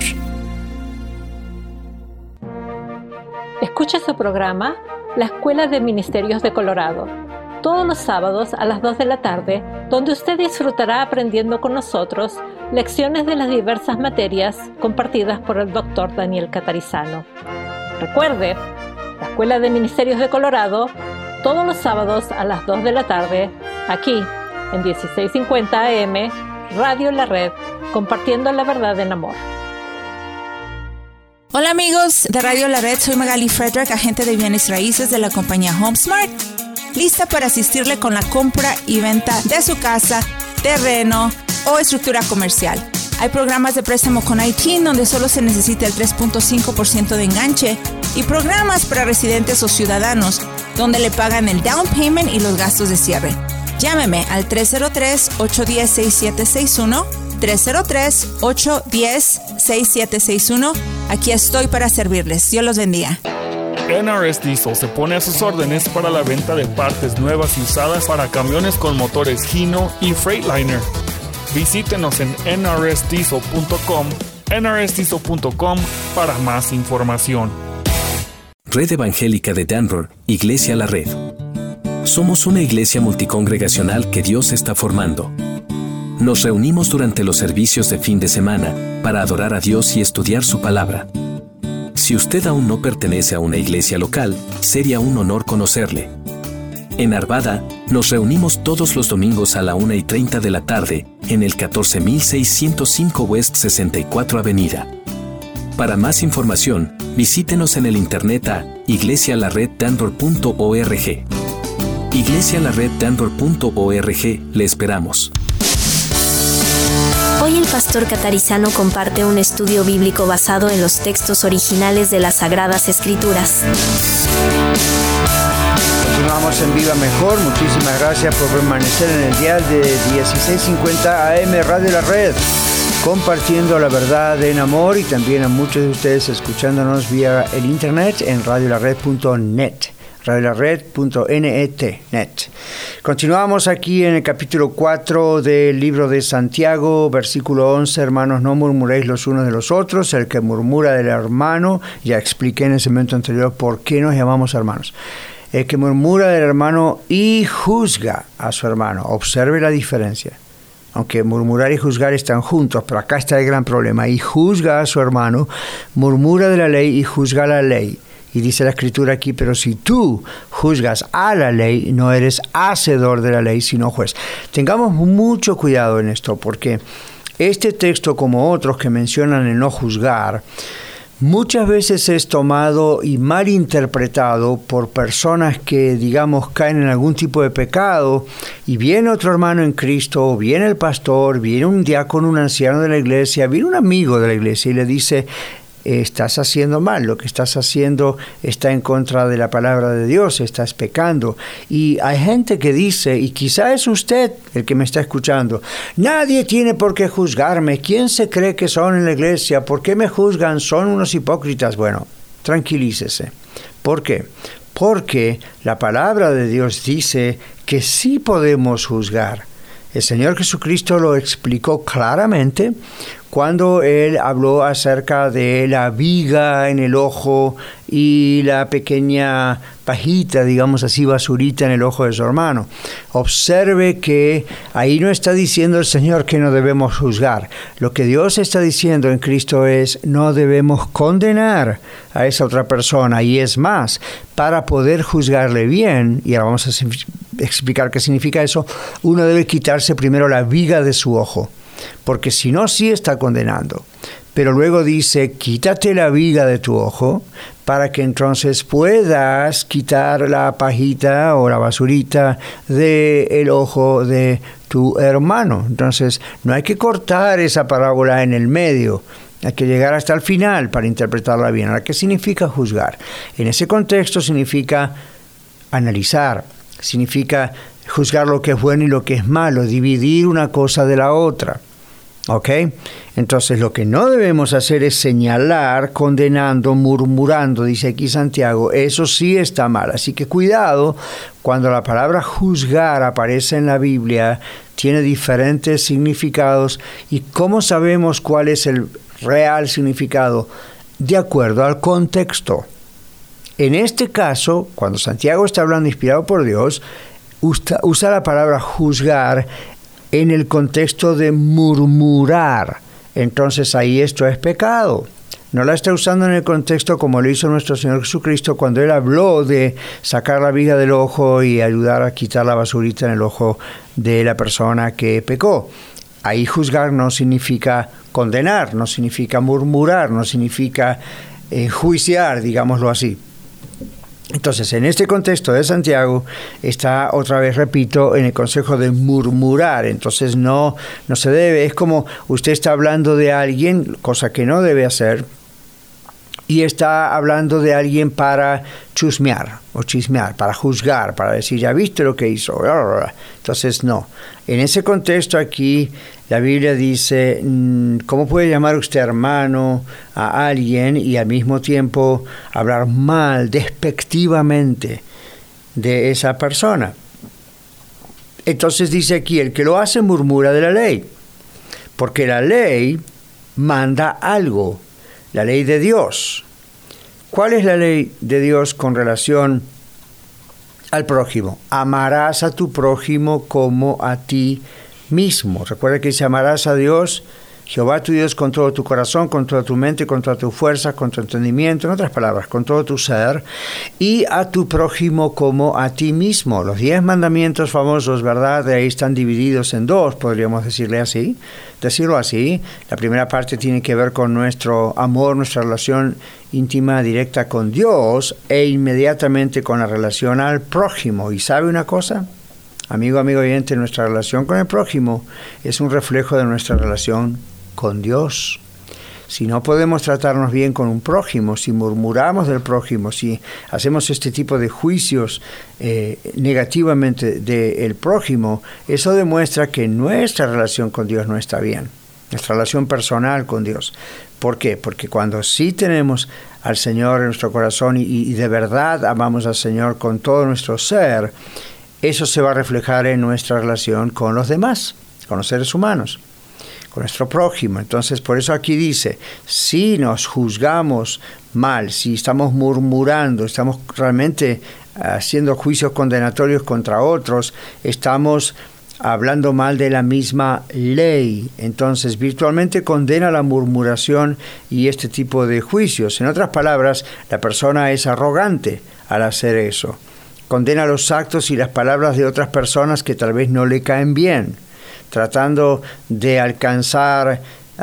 Escucha su programa La Escuela de Ministerios de Colorado, todos los sábados a las 2 de la tarde, donde usted disfrutará aprendiendo con nosotros lecciones de las diversas materias compartidas por el Dr. Daniel Catarizano. Recuerde, La Escuela de Ministerios de Colorado, todos los sábados a las 2 de la tarde, aquí en 1650 AM, Radio La Red, compartiendo la verdad en amor. Hola amigos de Radio La Red, soy Magali Frederick, agente de bienes raíces de la compañía HomeSmart, lista para asistirle con la compra y venta de su casa, terreno o estructura comercial. Hay programas de préstamo con ITIN donde solo se necesita el 3.5% de enganche y programas para residentes o ciudadanos donde le pagan el down payment y los gastos de cierre. Llámeme al 303-810-6761, 303-810-6761. Aquí estoy para servirles. Dios los bendiga. NRS Diesel se pone a sus órdenes para la venta de partes nuevas y usadas para camiones con motores Hino y Freightliner. Visítenos en nrsdiesel.com, nrsdiesel.com para más información. Red Evangélica de Denver, Iglesia La Red. Somos una iglesia multicongregacional que Dios está formando. Nos reunimos durante los servicios de fin de semana para adorar a Dios y estudiar su palabra. Si usted aún no pertenece a una iglesia local, sería un honor conocerle. En Arvada, nos reunimos todos los domingos a la 1:30 de la tarde, en el 14605 West 64 Avenida. Para más información, visítenos en el internet a iglesialareddenver.org. iglesialareddenver.org, le esperamos. Hoy el pastor Catarizano comparte un estudio bíblico basado en los textos originales de las Sagradas Escrituras. Continuamos en Viva Mejor. Muchísimas gracias por permanecer en el dial de 1650 AM Radio La Red, compartiendo la verdad en amor, y también a muchos de ustedes escuchándonos vía el internet en radiolared.net. radiolared.net. Continuamos aquí en el capítulo 4 del libro de Santiago, versículo 11. Hermanos, no murmuréis los unos de los otros. El que murmura del hermano, ya expliqué en el segmento anterior por qué nos llamamos hermanos. El que murmura del hermano y juzga a su hermano. Observe la diferencia. Aunque murmurar y juzgar están juntos, pero acá está el gran problema. Y juzga a su hermano, murmura de la ley y juzga la ley. Y dice la Escritura aquí, pero si tú juzgas a la ley, no eres hacedor de la ley, sino juez. Tengamos mucho cuidado en esto, porque este texto, como otros que mencionan el no juzgar, muchas veces es tomado y malinterpretado por personas que, digamos, caen en algún tipo de pecado, y viene otro hermano en Cristo, viene el pastor, viene un diácono, un anciano de la iglesia, viene un amigo de la iglesia y le dice: estás haciendo mal, lo que estás haciendo está en contra de la palabra de Dios, estás pecando. Y hay gente que dice, y quizá es usted el que me está escuchando: nadie tiene por qué juzgarme, ¿quién se cree que son en la iglesia? ¿Por qué me juzgan? Son unos hipócritas. Bueno, tranquilícese. ¿Por qué? Porque la palabra de Dios dice que sí podemos juzgar. El Señor Jesucristo lo explicó claramente cuando Él habló acerca de la viga en el ojo y la pequeña pajita, digamos así, basurita en el ojo de su hermano. Observe que ahí no está diciendo el Señor que no debemos juzgar. Lo que Dios está diciendo en Cristo es: no debemos condenar a esa otra persona. Y es más, para poder juzgarle bien, y ahora vamos a explicar qué significa eso, uno debe quitarse primero la viga de su ojo, porque si no, sí está condenando. Pero luego dice: quítate la viga de tu ojo para que entonces puedas quitar la pajita o la basurita del ojo de tu hermano. Entonces, no hay que cortar esa parábola en el medio. Hay que llegar hasta el final para interpretarla bien. Ahora, ¿qué significa juzgar? En ese contexto significa analizar, significa juzgar lo que es bueno y lo que es malo, dividir una cosa de la otra. ¿Ok? Entonces lo que no debemos hacer es señalar, condenando, murmurando, dice aquí Santiago. Eso sí está mal. Así que cuidado, cuando la palabra juzgar aparece en la Biblia, tiene diferentes significados. ¿Y cómo sabemos cuál es el real significado? De acuerdo al contexto. En este caso, cuando Santiago está hablando inspirado por Dios, usa la palabra juzgar en el contexto de murmurar. Entonces ahí esto es pecado. No la está usando en el contexto como lo hizo nuestro Señor Jesucristo cuando Él habló de sacar la viga del ojo y ayudar a quitar la basurita en el ojo de la persona que pecó. Ahí juzgar no significa condenar, no significa murmurar, no significa enjuiciar, digámoslo así. Entonces, en este contexto de Santiago está, otra vez repito, en el consejo de murmurar. Entonces no se debe, es como usted está hablando de alguien, cosa que no debe hacer, y está hablando de alguien para chusmear o chismear, para juzgar, para decir, ya viste lo que hizo. Entonces no. En ese contexto aquí la Biblia dice, ¿cómo puede llamar usted hermano a alguien y al mismo tiempo hablar mal, despectivamente de esa persona? Entonces dice aquí, el que lo hace murmura de la ley, porque la ley manda algo, la ley de Dios. ¿Cuál es la ley de Dios con relación al prójimo? Amarás a tu prójimo como a ti mismo. Recuerda que dice, amarás a Dios, Jehová tu Dios, con todo tu corazón, con toda tu mente, con toda tu fuerza, con tu entendimiento, en otras palabras, con todo tu ser, y a tu prójimo como a ti mismo. Los 10 mandamientos famosos, ¿verdad? De ahí están divididos en 2, podríamos decirlo así. La primera parte tiene que ver con nuestro amor, nuestra relación íntima, directa con Dios, e inmediatamente con la relación al prójimo. ¿Y sabe una cosa? Amigo oyente, nuestra relación con el prójimo es un reflejo de nuestra relación con Dios. Si no podemos tratarnos bien con un prójimo, si murmuramos del prójimo, si hacemos este tipo de juicios negativamente del prójimo, eso demuestra que nuestra relación con Dios no está bien, nuestra relación personal con Dios. ¿Por qué? Porque cuando sí tenemos al Señor en nuestro corazón y de verdad amamos al Señor con todo nuestro ser, eso se va a reflejar en nuestra relación con los demás, con los seres humanos, con nuestro prójimo. Entonces, por eso aquí dice, si nos juzgamos mal, si estamos murmurando, estamos realmente haciendo juicios condenatorios contra otros, estamos hablando mal de la misma ley. Entonces, virtualmente condena la murmuración y este tipo de juicios. En otras palabras, la persona es arrogante al hacer eso. Condena los actos y las palabras de otras personas que tal vez no le caen bien, tratando de alcanzar,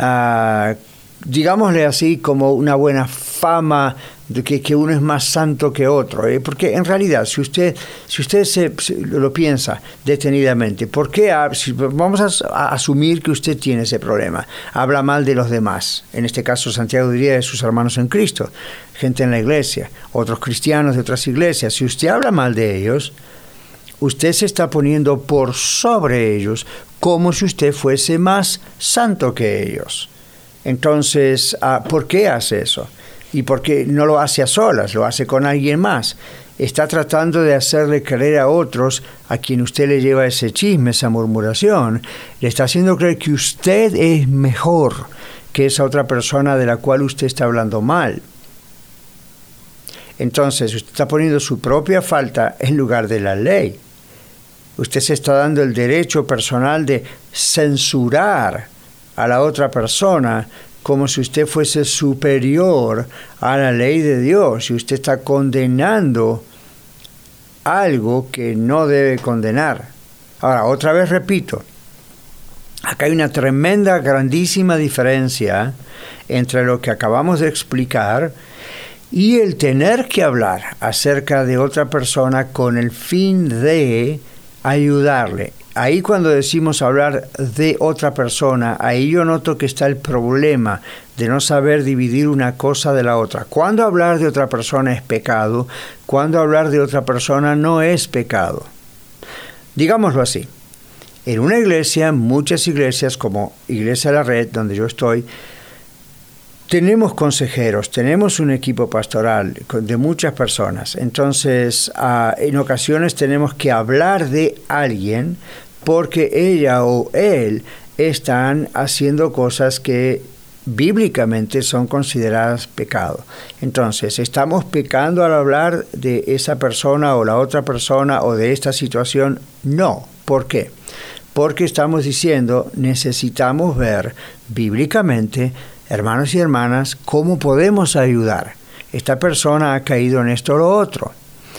digámosle así, como una buena fama de que uno es más santo que otro. Porque en realidad, si usted se lo piensa detenidamente, ¿por qué? Vamos a asumir que usted tiene ese problema. Habla mal de los demás. En este caso, Santiago diría de sus hermanos en Cristo, gente en la iglesia, otros cristianos de otras iglesias. Si usted habla mal de ellos, usted se está poniendo por sobre ellos, como si usted fuese más santo que ellos. Entonces, ¿por qué hace eso? Y por qué no lo hace a solas, lo hace con alguien más. Está tratando de hacerle creer a otros, a quien usted le lleva ese chisme, esa murmuración, le está haciendo creer que usted es mejor que esa otra persona de la cual usted está hablando mal. Entonces, usted está poniendo su propia falta en lugar de la ley. Usted se está dando el derecho personal de censurar a la otra persona como si usted fuese superior a la ley de Dios, y usted está condenando algo que no debe condenar. Ahora, otra vez repito, acá hay una tremenda, grandísima diferencia entre lo que acabamos de explicar y el tener que hablar acerca de otra persona con el fin de ayudarle. Ahí cuando decimos hablar de otra persona, ahí yo noto que está el problema de no saber dividir una cosa de la otra. Cuando hablar de otra persona es pecado, cuando hablar de otra persona no es pecado. Digámoslo así. En una iglesia, muchas iglesias como Iglesia La Red, donde yo estoy, tenemos consejeros, tenemos un equipo pastoral de muchas personas. Entonces, en ocasiones tenemos que hablar de alguien porque ella o él están haciendo cosas que bíblicamente son consideradas pecado. Entonces, ¿estamos pecando al hablar de esa persona o la otra persona o de esta situación? No. ¿Por qué? Porque estamos diciendo, necesitamos ver bíblicamente, hermanos y hermanas, cómo podemos ayudar. Esta persona ha caído en esto o lo otro.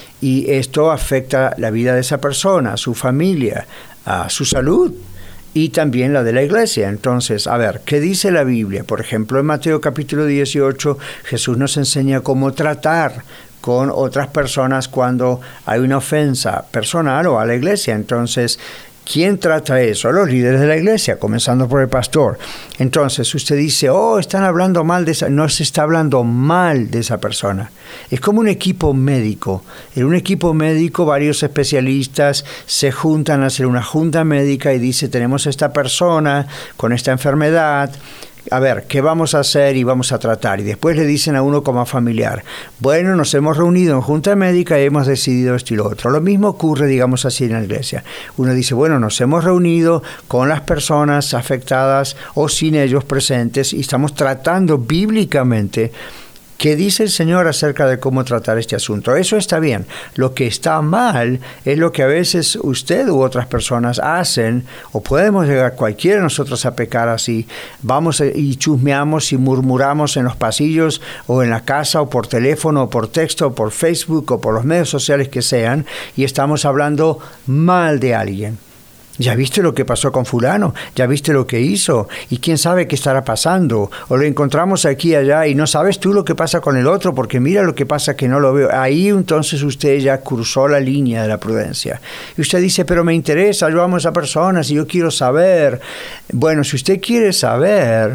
Y esto afecta la vida de esa persona, a su familia, a su salud y también la de la iglesia. Entonces, a ver, ¿qué dice la Biblia? Por ejemplo, en Mateo capítulo 18, Jesús nos enseña cómo tratar con otras personas cuando hay una ofensa personal o a la iglesia. Entonces, ¿quién trata eso? Los líderes de la iglesia, comenzando por el pastor. Entonces, usted dice, están hablando mal de esa... No se está hablando mal de esa persona. Es como un equipo médico. En un equipo médico, varios especialistas se juntan a hacer una junta médica y dice, tenemos esta persona con esta enfermedad. A ver, ¿qué vamos a hacer y vamos a tratar? Y después le dicen a uno como familiar, bueno, nos hemos reunido en junta médica y hemos decidido esto y lo otro. Lo mismo ocurre, digamos así, en la iglesia. Uno dice, bueno, nos hemos reunido con las personas afectadas o sin ellos presentes y estamos tratando bíblicamente ¿qué dice el Señor acerca de cómo tratar este asunto? Eso está bien. Lo que está mal es lo que a veces usted u otras personas hacen, o podemos llegar cualquiera de nosotros a pecar así. Vamos y chusmeamos y murmuramos en los pasillos o en la casa o por teléfono o por texto o por Facebook o por los medios sociales que sean y estamos hablando mal de alguien. ¿Ya viste lo que pasó con fulano? ¿Ya viste lo que hizo? ¿Y quién sabe qué estará pasando? O lo encontramos aquí y allá y no sabes tú lo que pasa con el otro porque mira lo que pasa que no lo veo. Ahí entonces usted ya cruzó la línea de la prudencia. Y usted dice, pero me interesa, yo amo a esa persona, si yo quiero saber. Bueno, si usted quiere saber,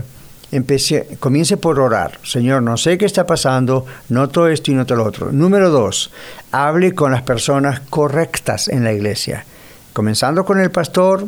comience por orar. Señor, no sé qué está pasando, noto esto y noto lo otro. Número 2, hable con las personas correctas en la iglesia. Comenzando con el pastor,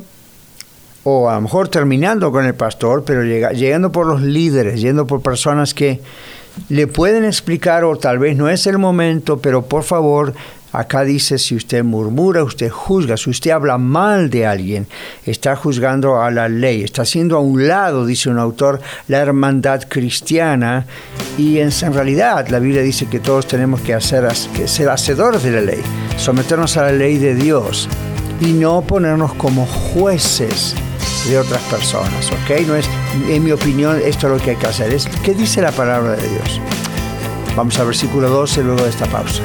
o a lo mejor terminando con el pastor, pero llegando por los líderes, yendo por personas que le pueden explicar, o tal vez no es el momento, pero por favor, acá dice, si usted murmura, usted juzga, si usted habla mal de alguien, está juzgando a la ley, está haciendo a un lado, dice un autor, la hermandad cristiana, y en realidad la Biblia dice que todos tenemos que ser hacedores de la ley, someternos a la ley de Dios, y no ponernos como jueces de otras personas, ¿ok? No es, en mi opinión, esto es lo que hay que hacer. ¿Qué dice la palabra de Dios? Vamos al versículo 12 luego de esta pausa.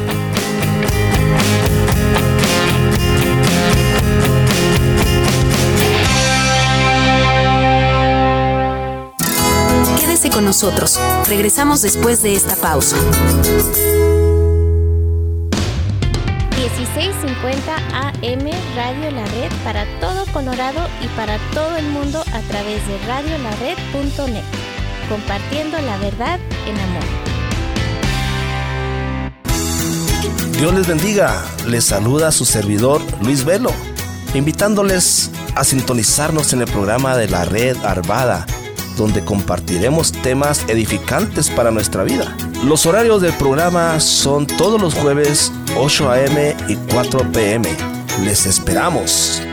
Quédese con nosotros. Regresamos después de esta pausa. 1650 AM Radio La Red para todo Colorado y para todo el mundo a través de radiolared.net, compartiendo la verdad en amor. Dios les bendiga, les saluda su servidor Luis Velo, invitándoles a sintonizarnos en el programa de la Red Arvada, donde compartiremos temas edificantes para nuestra vida. Los horarios del programa son todos los jueves 8 a.m. y 4 p.m. Les esperamos.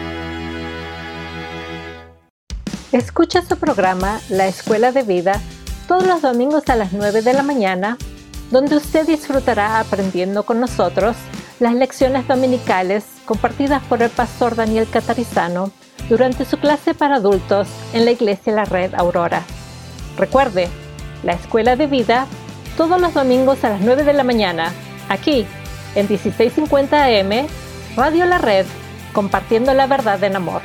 Escucha su programa La Escuela de Vida todos los domingos a las 9 de la mañana, donde usted disfrutará aprendiendo con nosotros las lecciones dominicales compartidas por el pastor Daniel Catarizano durante su clase para adultos en la Iglesia La Red Aurora. Recuerde, La Escuela de Vida todos los domingos a las 9 de la mañana, aquí en 1650 AM, Radio La Red, compartiendo la verdad en amor.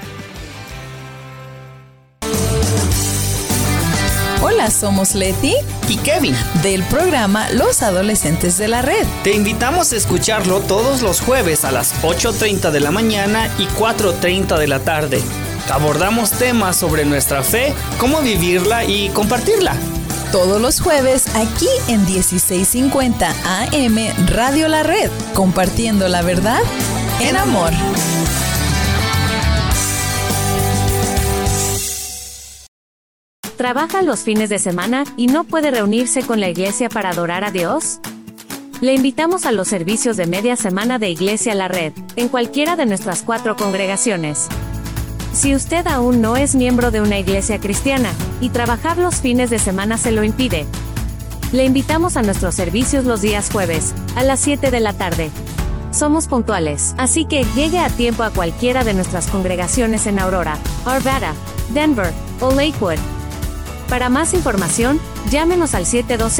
Hola, somos Leti y Kevin del programa Los Adolescentes de la Red. Te invitamos a escucharlo todos los jueves a las 8:30 de la mañana y 4:30 de la tarde. Abordamos temas sobre nuestra fe, cómo vivirla y compartirla. Todos los jueves aquí en 1650 AM Radio La Red, compartiendo la verdad en amor. trabaja los fines de semana y no puede reunirse con la iglesia para adorar a Dios? Le invitamos a los servicios de media semana de Iglesia La Red, en cualquiera de nuestras 4 congregaciones. Si usted aún no es miembro de una iglesia cristiana, y trabajar los fines de semana se lo impide, le invitamos a nuestros servicios los días jueves, a las 7 de la tarde. Somos puntuales, así que llegue a tiempo a cualquiera de nuestras congregaciones en Aurora, Arvada, Denver o Lakewood. Para más información, llámenos al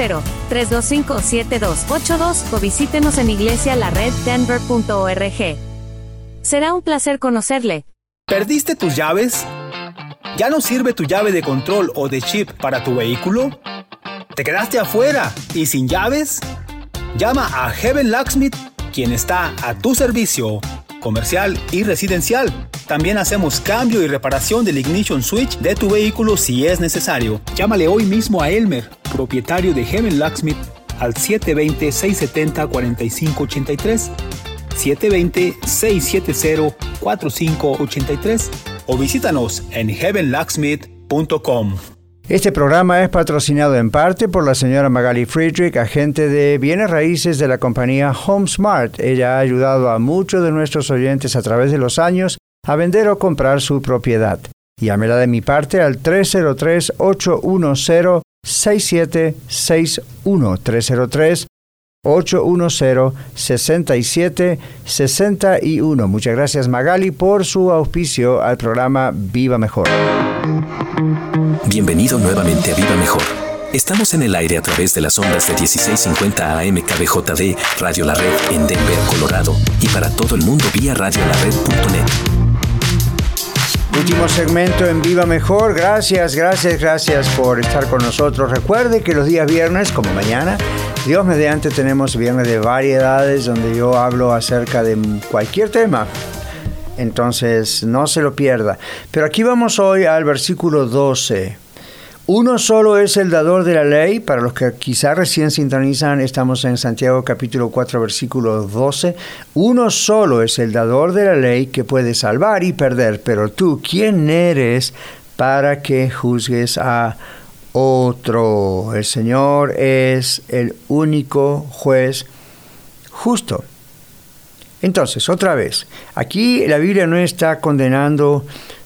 720-325-7282 o visítenos en iglesialareddenver.org. Será un placer conocerle. ¿Perdiste tus llaves? ¿Ya no sirve tu llave de control o de chip para tu vehículo? ¿Te quedaste afuera y sin llaves? Llama a Heaven Locksmith, quien está a tu servicio, comercial y residencial. También hacemos cambio y reparación del ignition switch de tu vehículo si es necesario. Llámale hoy mismo a Elmer, propietario de Heaven Locksmith, al 720-670-4583, 720-670-4583 o visítanos en heavenlocksmith.com. Este programa es patrocinado en parte por la señora Magali Friedrich, agente de bienes raíces de la compañía HomeSmart. Ella ha ayudado a muchos de nuestros oyentes a través de los años a vender o comprar su propiedad. Llámela de mi parte al 303-810-6761. 303-810-6761. Muchas gracias, Magali, por su auspicio al programa Viva Mejor. Bienvenido nuevamente a Viva Mejor. Estamos en el aire a través de las ondas de 1650 AM KBJD, Radio La Red en Denver, Colorado, y para todo el mundo vía radiolared.net. Último segmento en Viva Mejor. Gracias por estar con nosotros. Recuerde que los días viernes, como mañana, Dios mediante, tenemos viernes de variedades donde yo hablo acerca de cualquier tema. Entonces, no se lo pierda. Pero aquí vamos hoy al versículo 12. Uno solo es el dador de la ley. Para los que quizá recién sintonizan, estamos en Santiago capítulo 4, versículo 12. Uno solo es el dador de la ley que puede salvar y perder. Pero tú, ¿quién eres para que juzgues a otro? El Señor es el único juez justo. Entonces, otra vez, aquí la Biblia no está condenando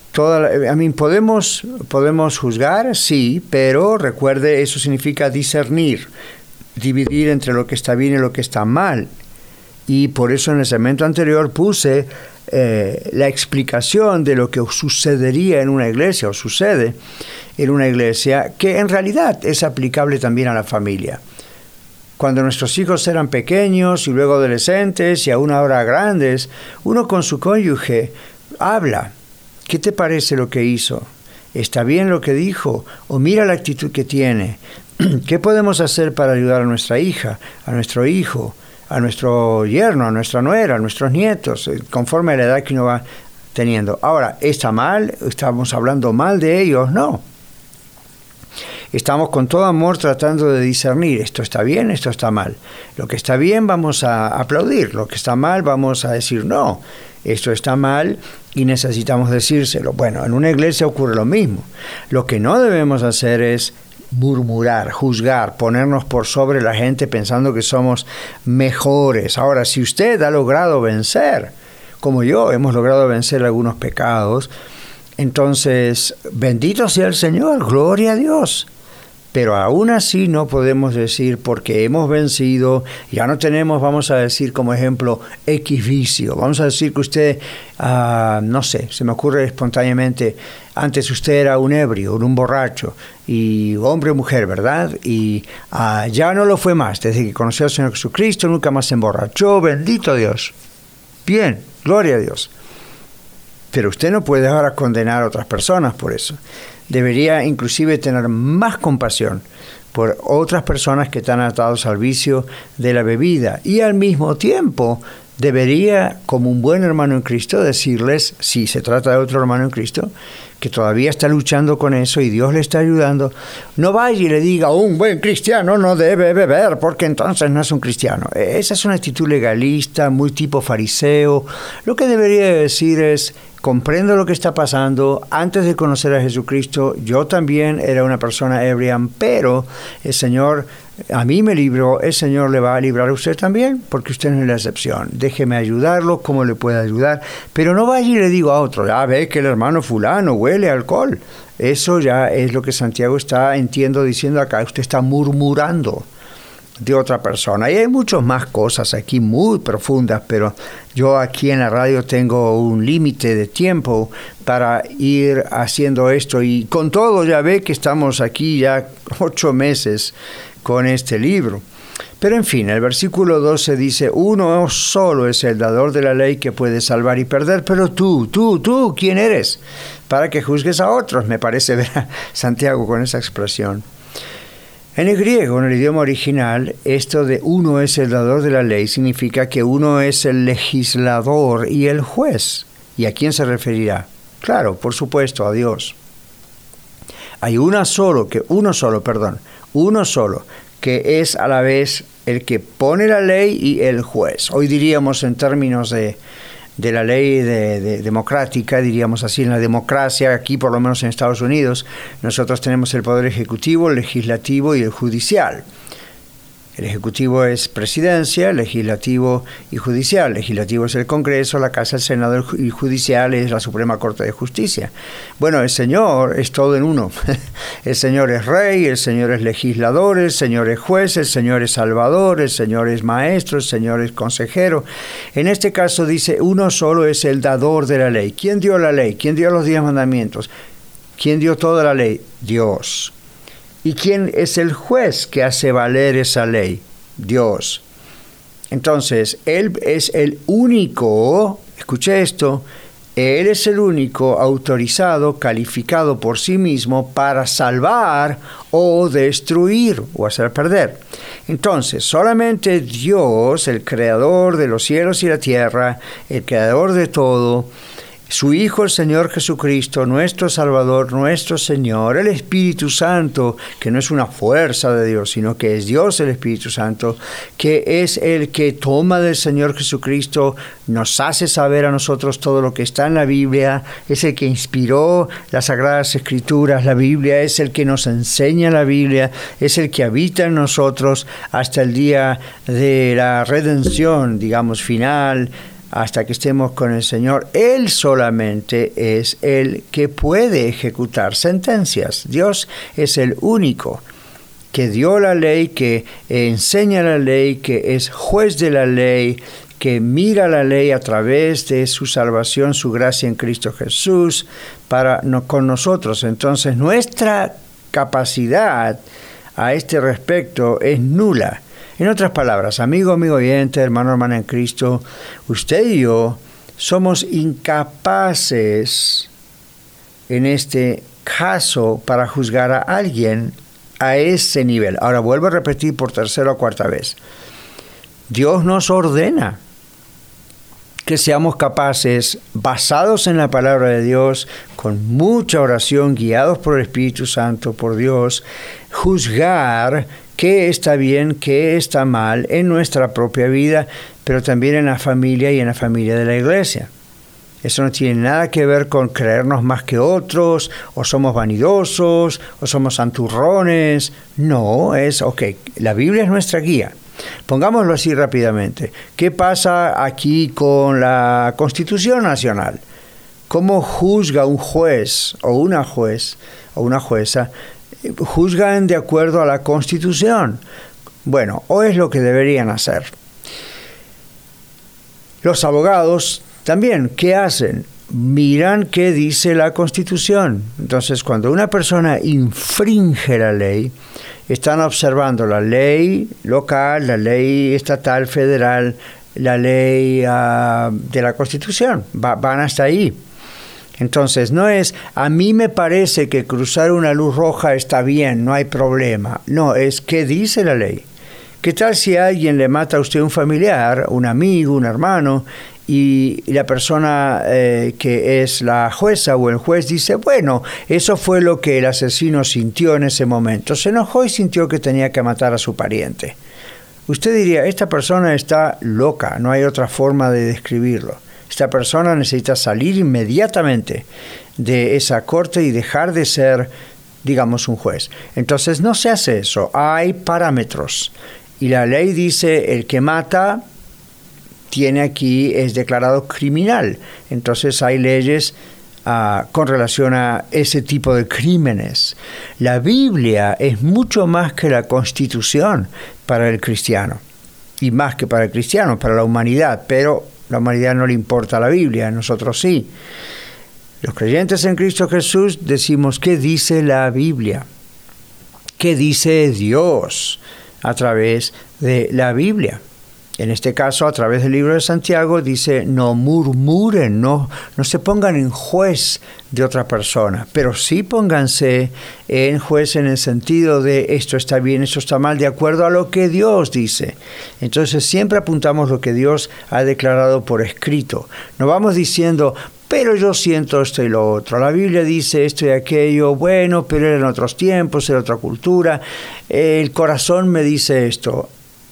podemos juzgar, sí, pero recuerde, eso significa discernir, dividir entre lo que está bien y lo que está mal. Y por eso en el segmento anterior puse la explicación de lo que sucedería en una iglesia, o sucede en una iglesia, que en realidad es aplicable también a la familia. Cuando nuestros hijos eran pequeños y luego adolescentes y aún ahora grandes, uno con su cónyuge habla. ¿Qué te parece lo que hizo? ¿Está bien lo que dijo? ¿O mira la actitud que tiene? ¿Qué podemos hacer para ayudar a nuestra hija, a nuestro hijo, a nuestro yerno, a nuestra nuera, a nuestros nietos, conforme a la edad que uno va teniendo? Ahora, ¿está mal? ¿Estamos hablando mal de ellos? No. Estamos con todo amor tratando de discernir, esto está bien, esto está mal. Lo que está bien vamos a aplaudir, lo que está mal vamos a decir no, esto está mal y necesitamos decírselo. Bueno, en una iglesia ocurre lo mismo. Lo que no debemos hacer es murmurar, juzgar, ponernos por sobre la gente pensando que somos mejores. Ahora, si usted ha logrado vencer, como yo, hemos logrado vencer algunos pecados, entonces, bendito sea el Señor, gloria a Dios. Pero aún así no podemos decir porque hemos vencido, ya no tenemos, vamos a decir como ejemplo, X vicio. Vamos a decir que usted, no sé, se me ocurre espontáneamente, antes usted era un ebrio, un borracho, y hombre o mujer, ¿verdad? Y ya no lo fue más, desde que conoció al Señor Jesucristo, nunca más se emborrachó, bendito Dios. Bien, gloria a Dios. Pero usted no puede ahora condenar a otras personas por eso. Debería inclusive tener más compasión por otras personas que están atados al vicio de la bebida. Y al mismo tiempo debería, como un buen hermano en Cristo, decirles, si se trata de otro hermano en Cristo, que todavía está luchando con eso y Dios le está ayudando, no vaya y le diga, un buen cristiano no debe beber, porque entonces no es un cristiano. Esa es una actitud legalista, muy tipo fariseo. Lo que debería decir es, comprendo lo que está pasando. Antes de conocer a Jesucristo, yo también era una persona ebria, pero el Señor a mí me libró, el Señor le va a librar a usted también, porque usted no es la excepción. Déjeme ayudarlo, como le pueda ayudar, pero no vaya y le digo a otro, ve que el hermano fulano huele a alcohol. Eso ya es lo que Santiago está, entiendo, diciendo acá. Usted está murmurando de otra persona. Y hay muchas más cosas aquí muy profundas, pero yo aquí en la radio tengo un límite de tiempo para ir haciendo esto. Y con todo ya ve que estamos aquí ya 8 meses con este libro. Pero en fin, el versículo 12 dice, uno solo es el dador de la ley que puede salvar y perder, pero tú, ¿quién eres? Para que juzgues a otros, me parece ver a Santiago con esa expresión. En el griego, en el idioma original, esto de uno es el dador de la ley significa que uno es el legislador y el juez. ¿Y a quién se referirá? Claro, por supuesto, a Dios. Hay uno solo, que es a la vez el que pone la ley y el juez. Hoy diríamos en términos de la ley democrática, diríamos así, en la democracia, aquí por lo menos en Estados Unidos, nosotros tenemos el poder ejecutivo, el legislativo y el judicial. El ejecutivo es presidencia, legislativo y judicial. El legislativo es el Congreso, la Casa del Senado, y judicial es la Suprema Corte de Justicia. Bueno, el Señor es todo en uno. El Señor es Rey, el Señor es legislador, el Señor es juez, el Señor es Salvador, el Señor es Maestro, el Señor es consejero. En este caso dice, uno solo es el dador de la ley. ¿Quién dio la ley? ¿Quién dio los 10 mandamientos? ¿Quién dio toda la ley? Dios. ¿Y quién es el juez que hace valer esa ley? Dios. Entonces, Él es el único, escuche esto, Él es el único autorizado, calificado por sí mismo para salvar o destruir o hacer perder. Entonces, solamente Dios, el creador de los cielos y la tierra, el creador de todo, su Hijo, el Señor Jesucristo, nuestro Salvador, nuestro Señor, el Espíritu Santo, que no es una fuerza de Dios, sino que es Dios el Espíritu Santo, que es el que toma del Señor Jesucristo, nos hace saber a nosotros todo lo que está en la Biblia, es el que inspiró las Sagradas Escrituras, la Biblia, es el que nos enseña la Biblia, es el que habita en nosotros hasta el día de la redención, digamos, final, hasta que estemos con el Señor. Él solamente es el que puede ejecutar sentencias. Dios es el único que dio la ley, que enseña la ley, que es juez de la ley, que mira la ley a través de su salvación, su gracia en Cristo Jesús, con nosotros. Entonces, nuestra capacidad a este respecto es nula. En otras palabras, amigo oyente, hermano, hermana en Cristo, usted y yo somos incapaces en este caso para juzgar a alguien a ese nivel. Ahora vuelvo a repetir por tercera o cuarta vez. Dios nos ordena que seamos capaces, basados en la palabra de Dios, con mucha oración, guiados por el Espíritu Santo, por Dios, juzgar qué está bien, qué está mal en nuestra propia vida, pero también en la familia y en la familia de la iglesia. Eso no tiene nada que ver con creernos más que otros, o somos vanidosos, o somos santurrones. No, la Biblia es nuestra guía. Pongámoslo así rápidamente. ¿Qué pasa aquí con la Constitución Nacional? ¿Cómo juzga un juez o una jueza? Juzgan de acuerdo a la Constitución. Bueno, o es lo que deberían hacer. Los abogados también, ¿qué hacen? Miran qué dice la Constitución. Entonces, cuando una persona infringe la ley, están observando la ley local, la ley estatal, federal, la ley de la Constitución. Van hasta ahí. Entonces, no es, a mí me parece que cruzar una luz roja está bien, no hay problema. No, es qué dice la ley. ¿Qué tal si alguien le mata a usted un familiar, un amigo, un hermano, y la persona que es la jueza o el juez dice, bueno, eso fue lo que el asesino sintió en ese momento. Se enojó y sintió que tenía que matar a su pariente. Usted diría, esta persona está loca, no hay otra forma de describirlo. esta persona necesita salir inmediatamente de esa corte y dejar de ser, digamos, un juez. Entonces no se hace eso, hay parámetros. Y la ley dice, el que mata es declarado criminal. Entonces hay leyes con relación a ese tipo de crímenes. La Biblia es mucho más que la Constitución para el cristiano, y más que para el cristiano, para la humanidad, pero la humanidad no le importa la Biblia, a nosotros sí. Los creyentes en Cristo Jesús decimos, ¿qué dice la Biblia? ¿Qué dice Dios a través de la Biblia? En este caso, a través del libro de Santiago, dice, no murmuren, no se pongan en juez de otra persona, pero sí pónganse en juez en el sentido de esto está bien, esto está mal, de acuerdo a lo que Dios dice. Entonces, siempre apuntamos lo que Dios ha declarado por escrito. No vamos diciendo, pero yo siento esto y lo otro. La Biblia dice esto y aquello, bueno, pero eran otros tiempos, era otra cultura. El corazón me dice esto.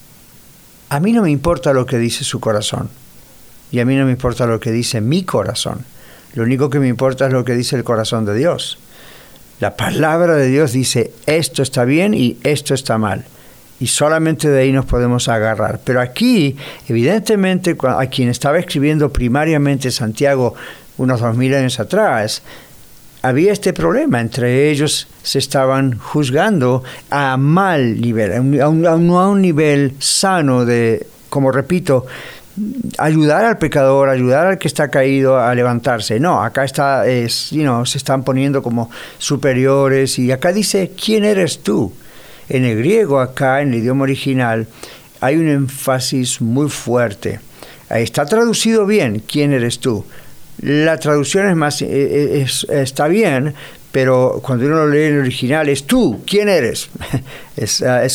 A mí no me importa lo que dice su corazón, y a mí no me importa lo que dice mi corazón. Lo único que me importa es lo que dice el corazón de Dios. La palabra de Dios dice, esto está bien y esto está mal. Y solamente de ahí nos podemos agarrar. Pero aquí, evidentemente, a quien estaba escribiendo primariamente Santiago unos 2000 años atrás, había este problema. Entre ellos se estaban juzgando a mal nivel, no a un nivel sano de, como repito, ayudar al pecador, ayudar al que está caído a levantarse. No, acá se están poniendo como superiores, y acá dice, ¿quién eres tú? En el griego, acá, en el idioma original, hay un énfasis muy fuerte. Ahí está traducido bien, ¿quién eres tú? La traducción está bien, pero cuando uno lo lee en el original es tú, ¿quién eres? Es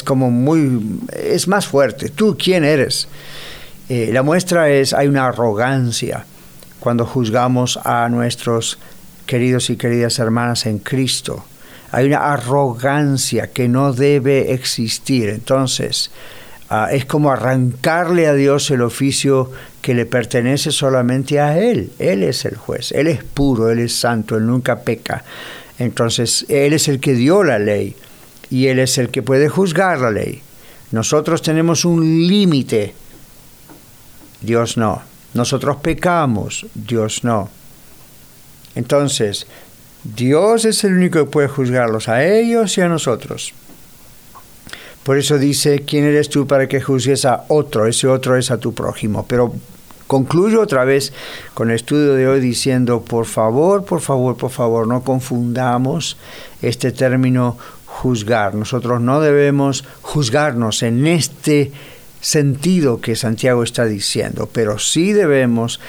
más fuerte, tú, ¿quién eres? La muestra es, hay una arrogancia cuando juzgamos a nuestros queridos y queridas hermanas en Cristo. Hay una arrogancia que no debe existir. Entonces, es como arrancarle a Dios el oficio que le pertenece solamente a Él. Él es el juez, Él es puro, Él es santo, Él nunca peca. Entonces, Él es el que dio la ley y Él es el que puede juzgar la ley. Nosotros tenemos un límite, Dios no. Nosotros pecamos, Dios no. Entonces, Dios es el único que puede juzgarlos, a ellos y a nosotros. Por eso dice, ¿quién eres tú para que juzgues a otro? Ese otro es a tu prójimo. Pero concluyo otra vez con el estudio de hoy diciendo, por favor, no confundamos este término juzgar. Nosotros no debemos juzgarnos en este sentido que Santiago está diciendo, pero sí debemos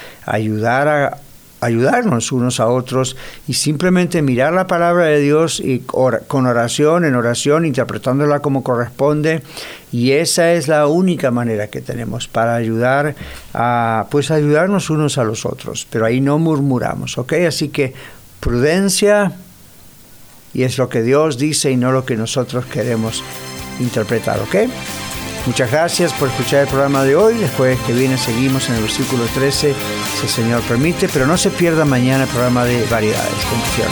ayudarnos unos a otros y simplemente mirar la palabra de Dios y con oración, interpretándola como corresponde, y esa es la única manera que tenemos para ayudarnos unos a los otros, pero ahí no murmuramos, ¿ok? Así que prudencia, y es lo que Dios dice y no lo que nosotros queremos interpretar, ¿ok? Muchas gracias por escuchar el programa de hoy. El jueves que viene seguimos en el versículo 13, si el Señor permite, pero no se pierda mañana el programa de variedades. Bendiciones.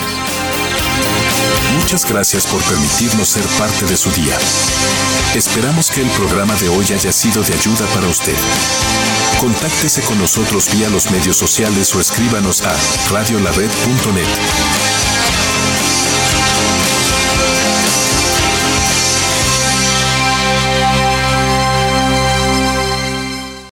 Muchas gracias por permitirnos ser parte de su día. Esperamos que el programa de hoy haya sido de ayuda para usted. Contáctese con nosotros vía los medios sociales o escríbanos a radiolared.net.